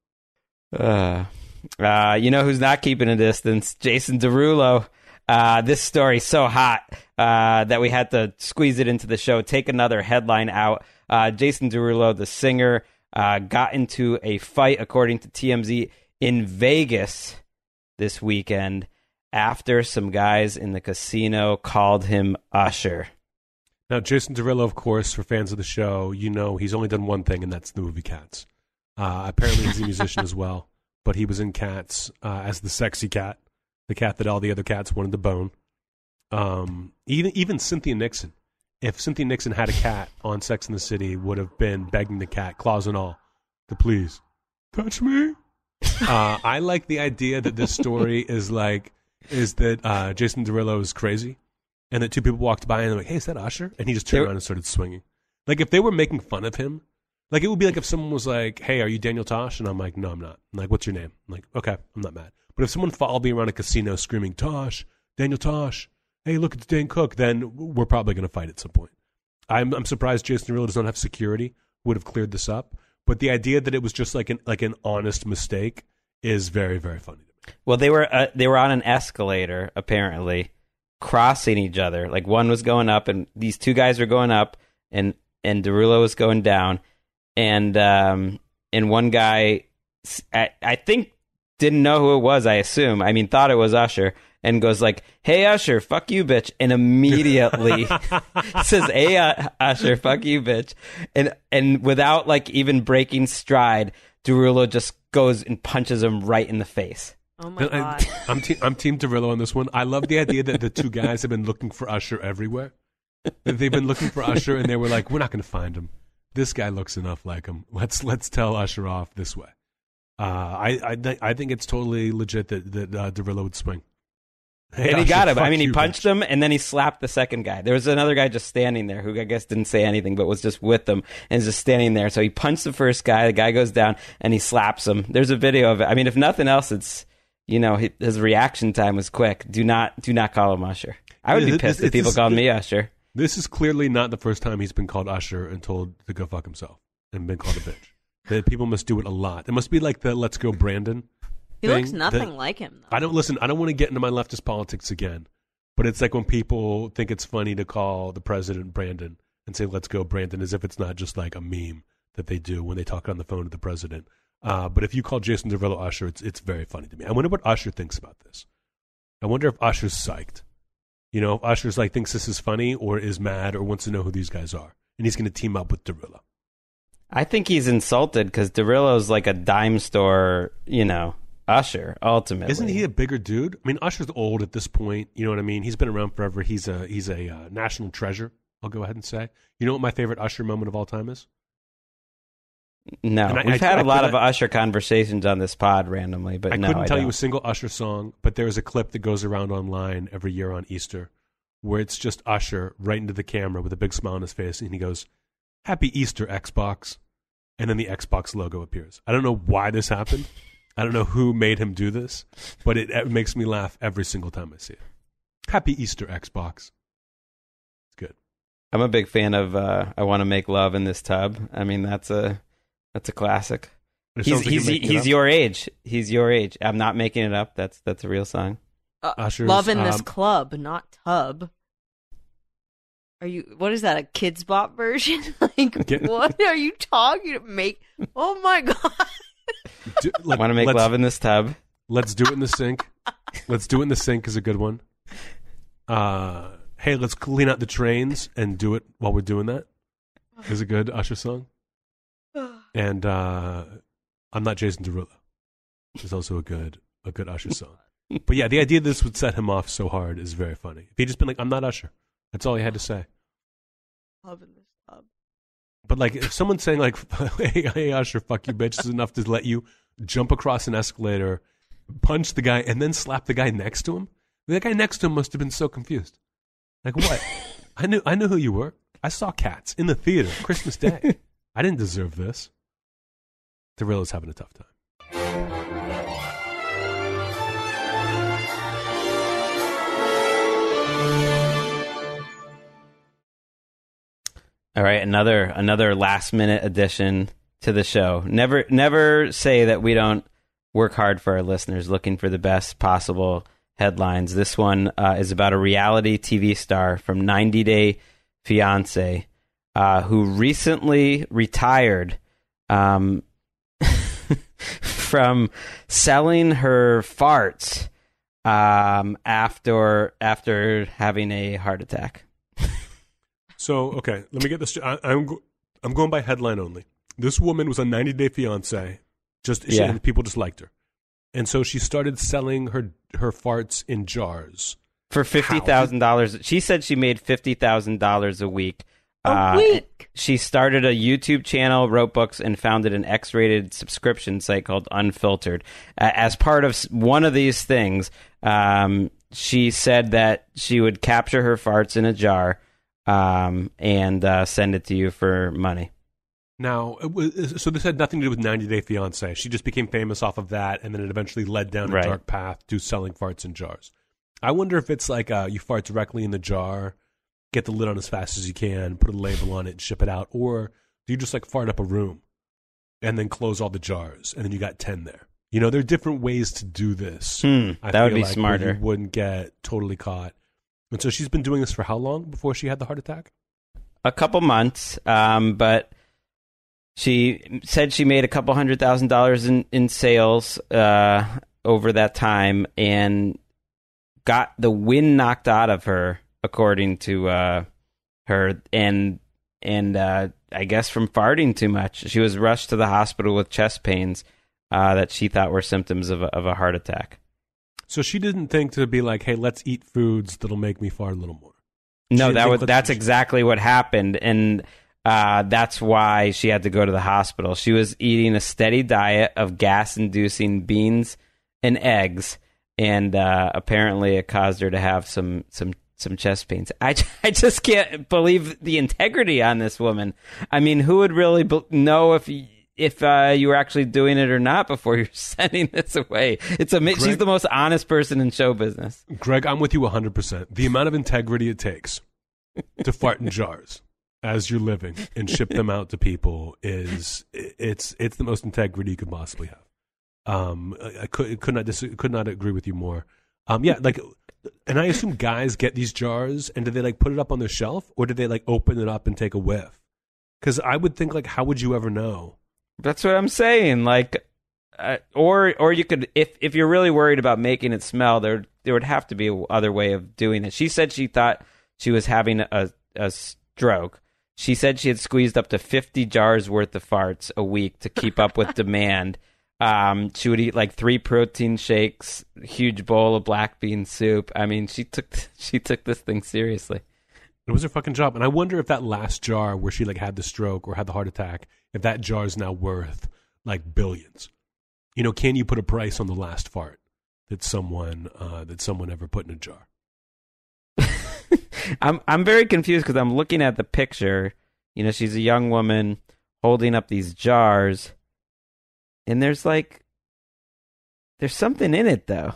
You know who's not keeping a distance? Jason Derulo. This story's so hot that we had to squeeze it into the show. Take another headline out. Jason Derulo, the singer, got into a fight, according to TMZ, in Vegas this weekend after some guys in the casino called him Usher. Now, Jason Derulo, of course, for fans of the show, you know he's only done one thing, and that's the movie Cats. Apparently he's a musician as well, but he was in Cats as the sexy cat, the cat that all the other cats wanted to bone. Even Cynthia Nixon, if Cynthia Nixon had a cat on Sex and the City, would have been begging the cat, claws and all, to please touch me. I like the idea that this story is that Jason Derulo is crazy, and that two people walked by and they're like, "Hey, is that Usher?" And he just turned around and started swinging. Like if they were making fun of him, like it would be like if someone was like, "Hey, are you Daniel Tosh?" And I'm like, "No, I'm not." I'm like, "What's your name?" I'm like, "Okay, I'm not mad." But if someone followed me around a casino screaming, "Tosh, Daniel Tosh, hey, look, it's Dan Cook," then we're probably going to fight at some point. I'm surprised Jason Derulo does not have security. Would have cleared this up. But the idea that it was just like an honest mistake is very, very funny to me. Well, they were on an escalator, apparently, crossing each other. Like one was going up, and these two guys were going up, and Derulo was going down, and one guy, I think, didn't know who it was. I assume. I mean, thought it was Usher, and goes like, "Hey Usher, fuck you, bitch," and immediately says, "Hey Usher, fuck you, bitch," and without like even breaking stride, Derulo just goes and punches him right in the face. Oh my God. I'm Team Derulo on this one. I love the idea that the two guys have been looking for Usher everywhere. That they've been looking for Usher, and they were like, "We're not going to find him. This guy looks enough like him. Let's tell Usher off this way." I think it's totally legit that Derulo would swing. Hey, and he Usher, got him. I fuck mean, he you, punched bitch. him, and then he slapped the second guy. There was another guy just standing there who I guess didn't say anything, but was just with them and is just standing there. So he punched the first guy. The guy goes down, and he slaps him. There's a video of it. I mean, if nothing else, it's, you know, his reaction time was quick. Do not call him Usher. I would be pissed if people called me Usher. This is clearly not the first time he's been called Usher and told to go fuck himself and been called a bitch. That people must do it a lot. It must be like the "Let's Go Brandon." He thing looks nothing like him, though. I don't want to get into my leftist politics again, but it's like when people think it's funny to call the president Brandon and say "Let's go Brandon" as if it's not just like a meme that they do when they talk on the phone to the president. But if you call Jason Derulo Usher, it's very funny to me. I wonder what Usher thinks about this. I wonder if Usher's psyched. You know, if Usher's like thinks this is funny or is mad or wants to know who these guys are, and he's going to team up with Derulo. I think he's insulted because Derulo's like a dime store, you know, Usher, ultimately. Isn't he a bigger dude? I mean, Usher's old at this point. You know what I mean? He's been around forever. He's a national treasure I'll go ahead and say. You know what my favorite Usher moment of all time is? No, And we've had a lot of couldn't- Usher conversations on this pod randomly, but I no, couldn't I tell you don't. a single Usher song, but there is a clip that goes around online every year on Easter where it's just Usher right into the camera with a big smile on his face, and he goes, "Happy Easter, Xbox." And then the Xbox logo appears. I don't know why this happened. I don't know who made him do this, but it makes me laugh every single time I see it. Happy Easter, Xbox. It's good. I'm a big fan of "I Want to Make Love in This Tub." I mean, that's a classic. It He's sounds like you're making it up. your age. He's your age. I'm not making it up. That's a real song. Usher's, Love in This Club, not Tub. Are you? What is that? A Kids Bop version? Like, Get- what are you talking? Make? Oh my god! Want to make let's- love in this tub? Let's do it in the sink. Let's do it in the sink is a good one. Hey, let's clean out the trains and do it while we're doing that. Is a good Usher song. And I'm Not Jason Derulo is also a good Usher song. But yeah, the idea this would set him off so hard is very funny. If he'd just been like, "I'm not Usher," that's all he had to say. Love in This Tub. But like, if someone's saying like, "Hey Usher, fuck you, bitch," is enough to let you jump across an escalator, punch the guy, and then slap the guy next to him. The guy next to him must have been so confused. Like, what? I knew who you were. I saw Cats in the theater Christmas Day. I didn't deserve this. Derulo's having a tough time. All right, another last minute addition to the show. Never say that we don't work hard for our listeners, looking for the best possible headlines. This one is about a reality TV star from 90 Day Fiancé who recently retired from selling her farts after having a heart attack. So, okay, let me get this. I'm going by headline only. This woman was on 90 Day Fiancé. And people just liked her. And so she started selling her farts in jars. For $50,000. She said she made $50,000 a week. A week. She started a YouTube channel, wrote books, and founded an X-rated subscription site called Unfiltered. As part of one of these things, she said that she would capture her farts in a jar and send it to you for money. Now, so this had nothing to do with 90 Day Fiancé. She just became famous off of that, and then it eventually led down a dark path to selling farts in jars. I wonder if it's like you fart directly in the jar, get the lid on as fast as you can, put a label on it, and ship it out, or do you just like fart up a room and then close all the jars, and then you got 10 there? You know, there are different ways to do this. That would be like, smarter. where you wouldn't get totally caught. And so she's been doing this for how long before she had the heart attack? A couple months, but she said she made a couple $100,000 in sales over that time and got the wind knocked out of her, according to her, and I guess from farting too much. She was rushed to the hospital with chest pains that she thought were symptoms of a heart attack. So she didn't think to be like, "Hey, let's eat foods that'll make me fart a little more." No, that's exactly what happened, and that's why she had to go to the hospital. She was eating a steady diet of gas-inducing beans and eggs, and apparently it caused her to have some chest pains. I just can't believe the integrity on this woman. I mean, who would really know if you were actually doing it or not before you're sending this away? She's the most honest person in show business. Greg, I'm with you 100%. The amount of integrity it takes to fart in jars as you're living and ship them out to people it's the most integrity you could possibly have. I could not agree with you more. Yeah, like, and I assume guys get these jars and do they like put it up on their shelf, or do they like open it up and take a whiff? Because I would think, like, how would you ever know? That's what I'm saying. Like, or you could, if you're really worried about making it smell, there would have to be a other way of doing it. She said she thought she was having a stroke. She said she had squeezed up to 50 jars worth of farts a week to keep up with demand. She would eat like 3 protein shakes, a huge bowl of black bean soup. I mean, she took this thing seriously. It was her fucking job. And I wonder if that last jar where she like had the stroke or had the heart attack, if that jar is now worth like billions. You know, can you put a price on the last fart that someone ever put in a jar? I'm very confused because I'm looking at the picture. You know, she's a young woman holding up these jars, and there's something in it though.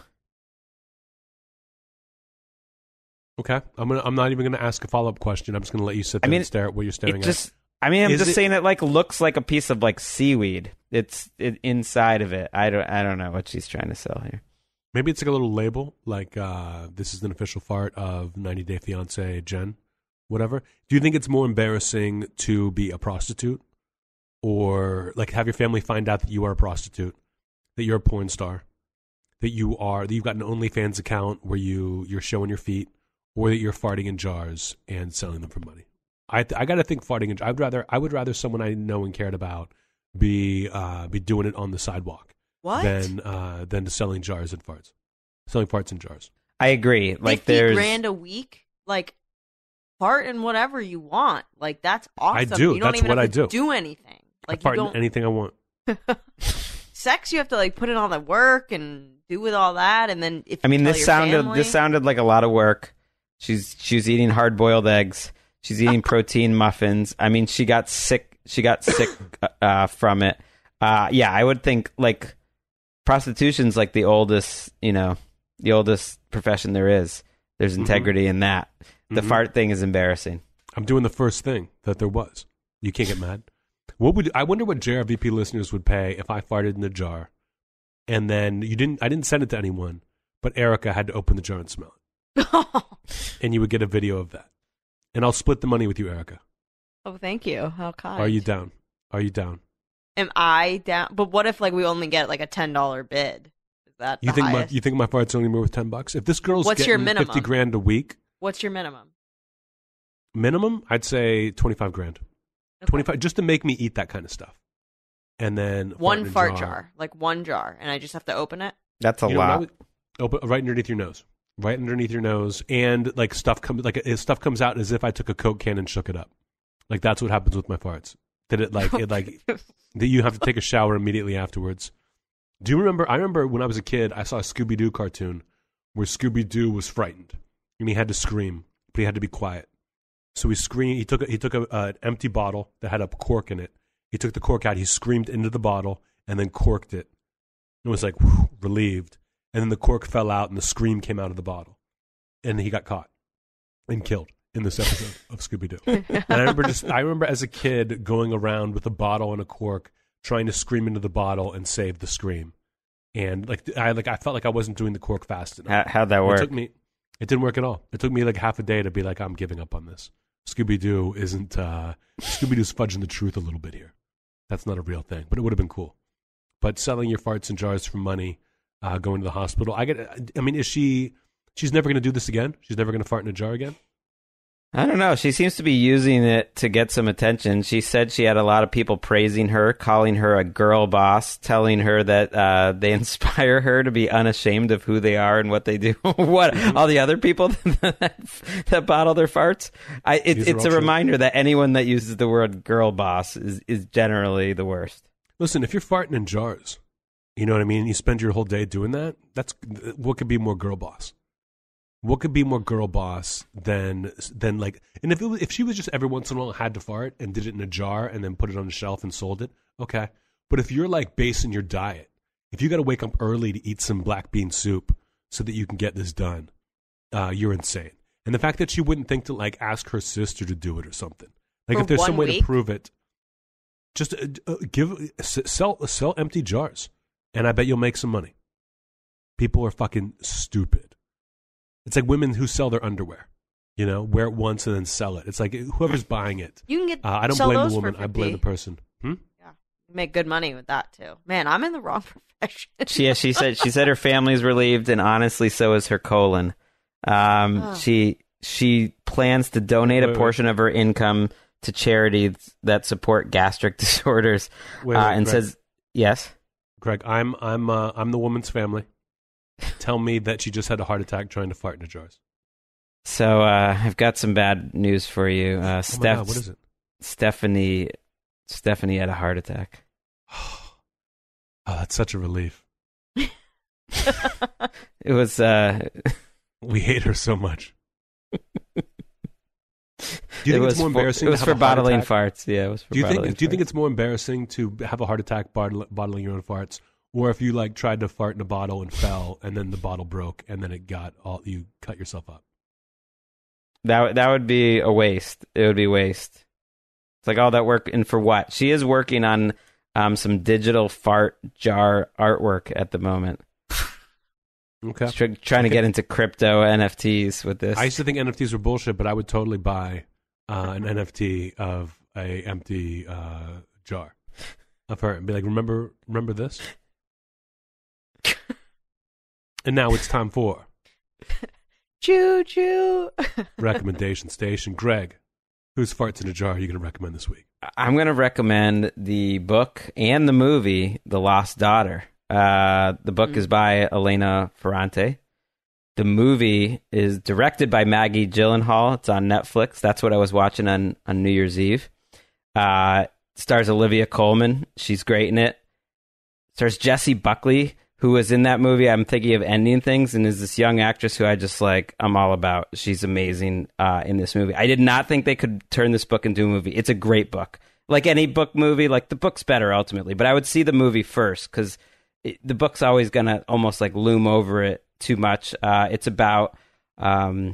Okay, I'm not even gonna ask a follow-up question. I'm just gonna let you sit there and stare at what you're staring at. I'm just saying it like looks like a piece of like seaweed. It's inside of it. I don't know what she's trying to sell here. Maybe it's like a little label, like this is an official fart of 90 Day Fiancé Jen, whatever. Do you think it's more embarrassing to be a prostitute, or like have your family find out that you are a prostitute, that you're a porn star, that you've got an OnlyFans account where you're showing your feet, or that you're farting in jars and selling them for money? I got to think farting in jars. I would rather someone I know and cared about be doing it on the sidewalk. What? Than selling jars and farts. Selling farts in jars. I agree. Like there's $50,000 a week, like fart and whatever you want. Like that's awesome. I do. You don't That's even what have I to do. do anything. Like I fart you in don't. anything I want. Sex, you have to like put in all the work and do with all that, and then if I mean, you tell this your sounded family- this sounded like a lot of work. She's eating hard boiled eggs. She's eating protein muffins. I mean, she got sick. She got sick from it. Yeah, I would think like prostitution's like the oldest profession there is. There's integrity in that. The fart thing is embarrassing. I'm doing the first thing that there was. You can't get mad. I wonder what JRVP listeners would pay if I farted in the jar, and then I didn't send it to anyone, but Erica had to open the jar and smell it, and you would get a video of that, and I'll split the money with you, Erica. Oh, thank you. How kind. Are you down? Are you down? Am I down? But what if like we only get like a $10 bid? Is that You the think highest? you think my fart's only worth $10? If this girl's What's your getting minimum? $50,000 a week, What's your minimum? minimum, I'd say $25,000. Okay. 25 just to make me eat that kind of stuff, and then One in a fart jar, like one jar, and I just have to open it. That's a You know what I lot. would- open right underneath your nose, and like stuff comes out as if I took a Coke can and shook it up. Like that's what happens with my farts. That that you have to take a shower immediately afterwards. Do you remember? I remember when I was a kid, I saw a Scooby Doo cartoon where Scooby Doo was frightened and he had to scream, but he had to be quiet. So he screamed. He took an empty bottle that had a cork in it. He took the cork out. He screamed into the bottle and then corked it. It was like whew, relieved. And then the cork fell out and the scream came out of the bottle. And he got caught and killed in this episode of Scooby Doo. And I remember as a kid going around with a bottle and a cork, trying to scream into the bottle and save the scream. And I felt like I wasn't doing the cork fast enough. How'd that work? It didn't work at all. It took me like half a day to be like, I'm giving up on this. Scooby-Doo isn't, Scooby-Doo's fudging the truth a little bit here. That's not a real thing, but it would have been cool. But selling your farts in jars for money, going to the hospital, she's never going to do this again? She's never going to fart in a jar again? I don't know. She seems to be using it to get some attention. She said she had a lot of people praising her, calling her a girl boss, telling her that they inspire her to be unashamed of who they are and what they do. What all the other people that bottle their farts? It's a reminder that anyone that uses the word girl boss is generally the worst. Listen, if you're farting in jars, you know what I mean? You spend your whole day doing that. That's what could be more girl boss. What could be more girl boss than like? And if she was just every once in a while had to fart and did it in a jar and then put it on the shelf and sold it, okay. But if you're like basing your diet, if you got to wake up early to eat some black bean soup so that you can get this done, you're insane. And the fact that she wouldn't think to like ask her sister to do it or something, like For if there's 1 some way week? to prove it, just sell empty jars, and I bet you'll make some money. People are fucking stupid. It's like women who sell their underwear, wear it once and then sell it. It's like whoever's buying it. You can get. I don't sell blame the those for woman. I blame the 50. person. Yeah, you make good money with that too. Man, I'm in the wrong profession. She said her family's relieved, and honestly, so is her colon. She plans to donate a portion of her income to charities that support gastric disorders, and Greg. says yes. Greg, I'm the woman's family. Tell me that she just had a heart attack trying to fart in the jars. So I've got some bad news for you. Oh my God, what is it? Stephanie had a heart attack. Oh, that's such a relief. It was. We hate her so much. Do you think it's more embarrassing? It was to for have a heart bottling attack? farts. Yeah, it was for bottling Do you think farts. it's more embarrassing to have a heart attack bottling your own farts, or if you like tried to fart in a bottle and fell, and then the bottle broke, and then you cut yourself up? That would be a waste. It would be waste. It's like all that work and for what? She is working on some digital fart jar artwork at the moment. Okay. She's trying to get into crypto NFTs with this. I used to think NFTs were bullshit, but I would totally buy an NFT of a empty jar of her and be like, remember this? And now it's time for Choo choo. recommendation station. Greg, whose farts in a jar are you going to recommend this week? I'm going to recommend the book and the movie, The Lost Daughter. The book is by Elena Ferrante. The movie is directed by Maggie Gyllenhaal. It's on Netflix. That's what I was watching on New Year's Eve. Stars Olivia Colman. She's great in it. Stars Jessie Buckley, who was in that movie. I'm thinking of ending things, and is this young actress who I just like. I'm all about. She's amazing in this movie. I did not think they could turn this book into a movie. It's a great book. Like any book movie, like the book's better ultimately, but I would see the movie first because the book's always gonna almost like loom over it too much. It's about a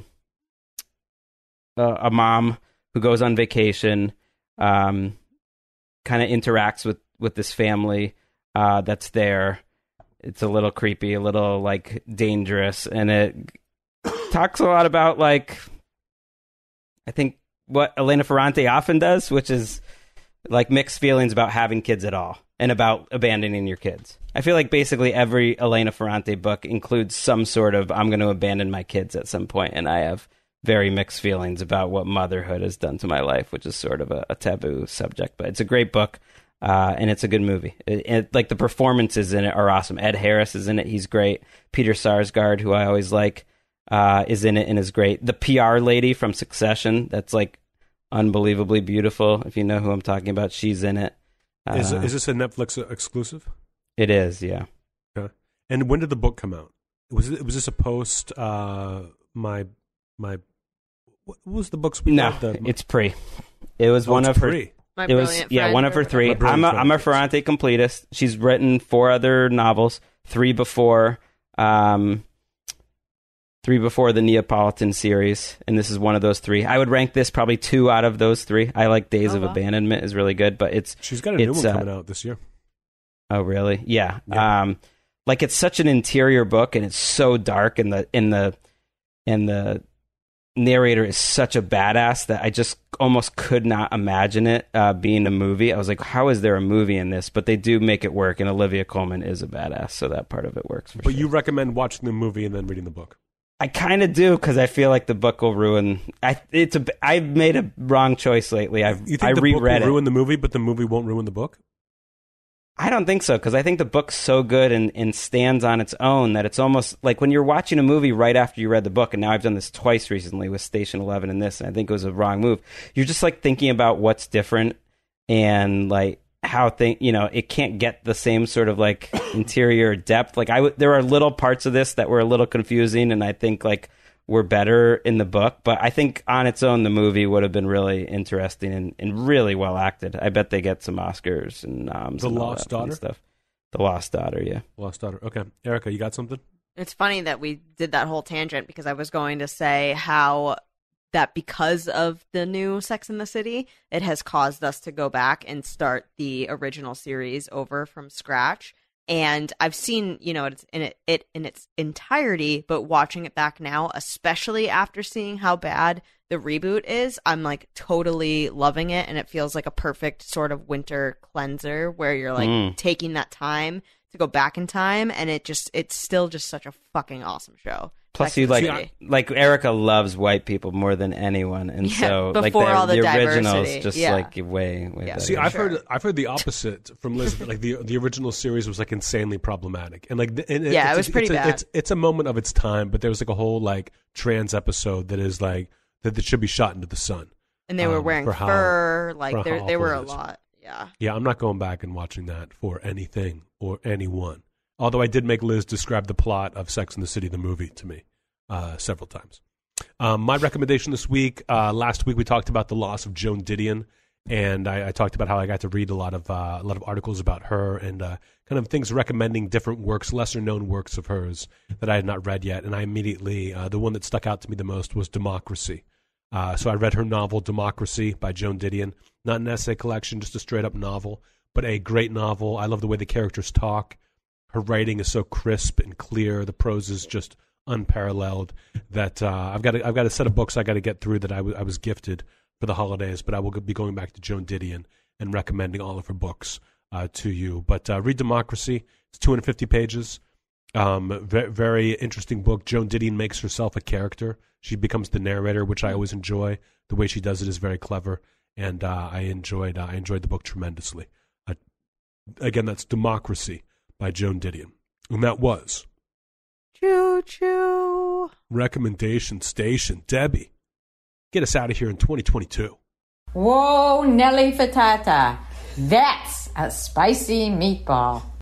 mom who goes on vacation, kind of interacts with this family that's there. It's a little creepy, a little like dangerous, and it talks a lot about like I think what Elena Ferrante often does, which is like mixed feelings about having kids at all and about abandoning your kids. I feel like basically every Elena Ferrante book includes some sort of I'm going to abandon my kids at some point, and I have very mixed feelings about what motherhood has done to my life, which is sort of a taboo subject. But it's a great book, and it's a good movie. Like the performances in it are awesome. Ed Harris is in it; he's great. Peter Sarsgaard, who I always like, is in it and is great. The PR lady from Succession, that's like unbelievably beautiful. If you know who I'm talking about, she's in it. Is this a Netflix exclusive? It is, yeah. Okay. And when did the book come out? Was this a post? What was the book's? No, it's pre. It was one of her. Pre. My It was Brilliant one of her Friend. three. My Brilliant I'm a Friend. Ferrante completist. She's written 4 other novels, 3 before the Neapolitan series, and this is one of those 3. I would rank this probably 2 out of those 3. I like Days Oh, of wow. Abandonment is really good, but She's got a new one coming out this year. Oh, really? Yeah. Yeah. Like it's such an interior book, and it's so dark, and the narrator is such a badass that I just almost could not imagine it being a movie. I was like, how is there a movie in this? But they do make it work, and Olivia Colman is a badass, so that part of it works. For But sure. you recommend watching the movie and then reading the book. I kind of do because I feel like the book will ruin. I've made a wrong choice lately. You think I the book reread will it. ruin the movie, but the movie won't ruin the book? I don't think so, because I think the book's so good and stands on its own that it's almost like when you're watching a movie right after you read the book, and now I've done this twice recently with Station 11 and this, and I think it was a wrong move. You're just like thinking about what's different and like how it can't get the same sort of like interior depth. Like there are little parts of this that were a little confusing, and I think like were better in the book, but I think on its own the movie would have been really interesting and really well acted. I bet they get some Oscars and noms. The and all Lost that funny Daughter? stuff. The Lost Daughter, yeah. Lost Daughter. Okay. Erica, you got something? It's funny that we did that whole tangent because I was going to say how that because of the new Sex and the City, it has caused us to go back and start the original series over from scratch. And I've seen, it's in its entirety, but watching it back now, especially after seeing how bad the reboot is, I'm like totally loving it, and it feels like a perfect sort of winter cleanser where you're like taking that time to go back in time, and it's still just such a fucking awesome show. Plus, Sex you and the like City. like Erica loves white people more than anyone, and Yeah, so like before all the originals diversity. just Yeah. like way Yeah. better. See, For I've heard the opposite from Liz. Like the original series was like insanely problematic, and like Yeah, it was pretty bad. It's a moment of its time, but there was like a whole like trans episode that is like that should be shot into the sun. And they were wearing for how- fur. Like for how they were a awful it is. lot. Yeah. Yeah, I'm not going back and watching that for anything or anyone. Although I did make Liz describe the plot of Sex and the City, the movie, to me several times. My recommendation this week, last week we talked about the loss of Joan Didion, and I talked about how I got to read a lot of articles about her and kind of things recommending different works, lesser known works of hers that I had not read yet. And I immediately, the one that stuck out to me the most was Democracy. So I read her novel Democracy by Joan Didion, not an essay collection, just a straight up novel, but a great novel. I love the way the characters talk. Her writing is so crisp and clear. The prose is just unparalleled. That I've got a set of books I got to get through that I was gifted for the holidays. But I will be going back to Joan Didion and recommending all of her books to you. But read Democracy. It's 250 pages. Very interesting book. Joan Didion makes herself a character. She becomes the narrator, which I always enjoy. The way she does it is very clever, and I enjoyed the book tremendously. Again, that's Democracy by Joan Didion, and that was Choo choo. Recommendation Station. Debbie, get us out of here in 2022. Whoa, Nelly Fatata. That's a spicy meatball.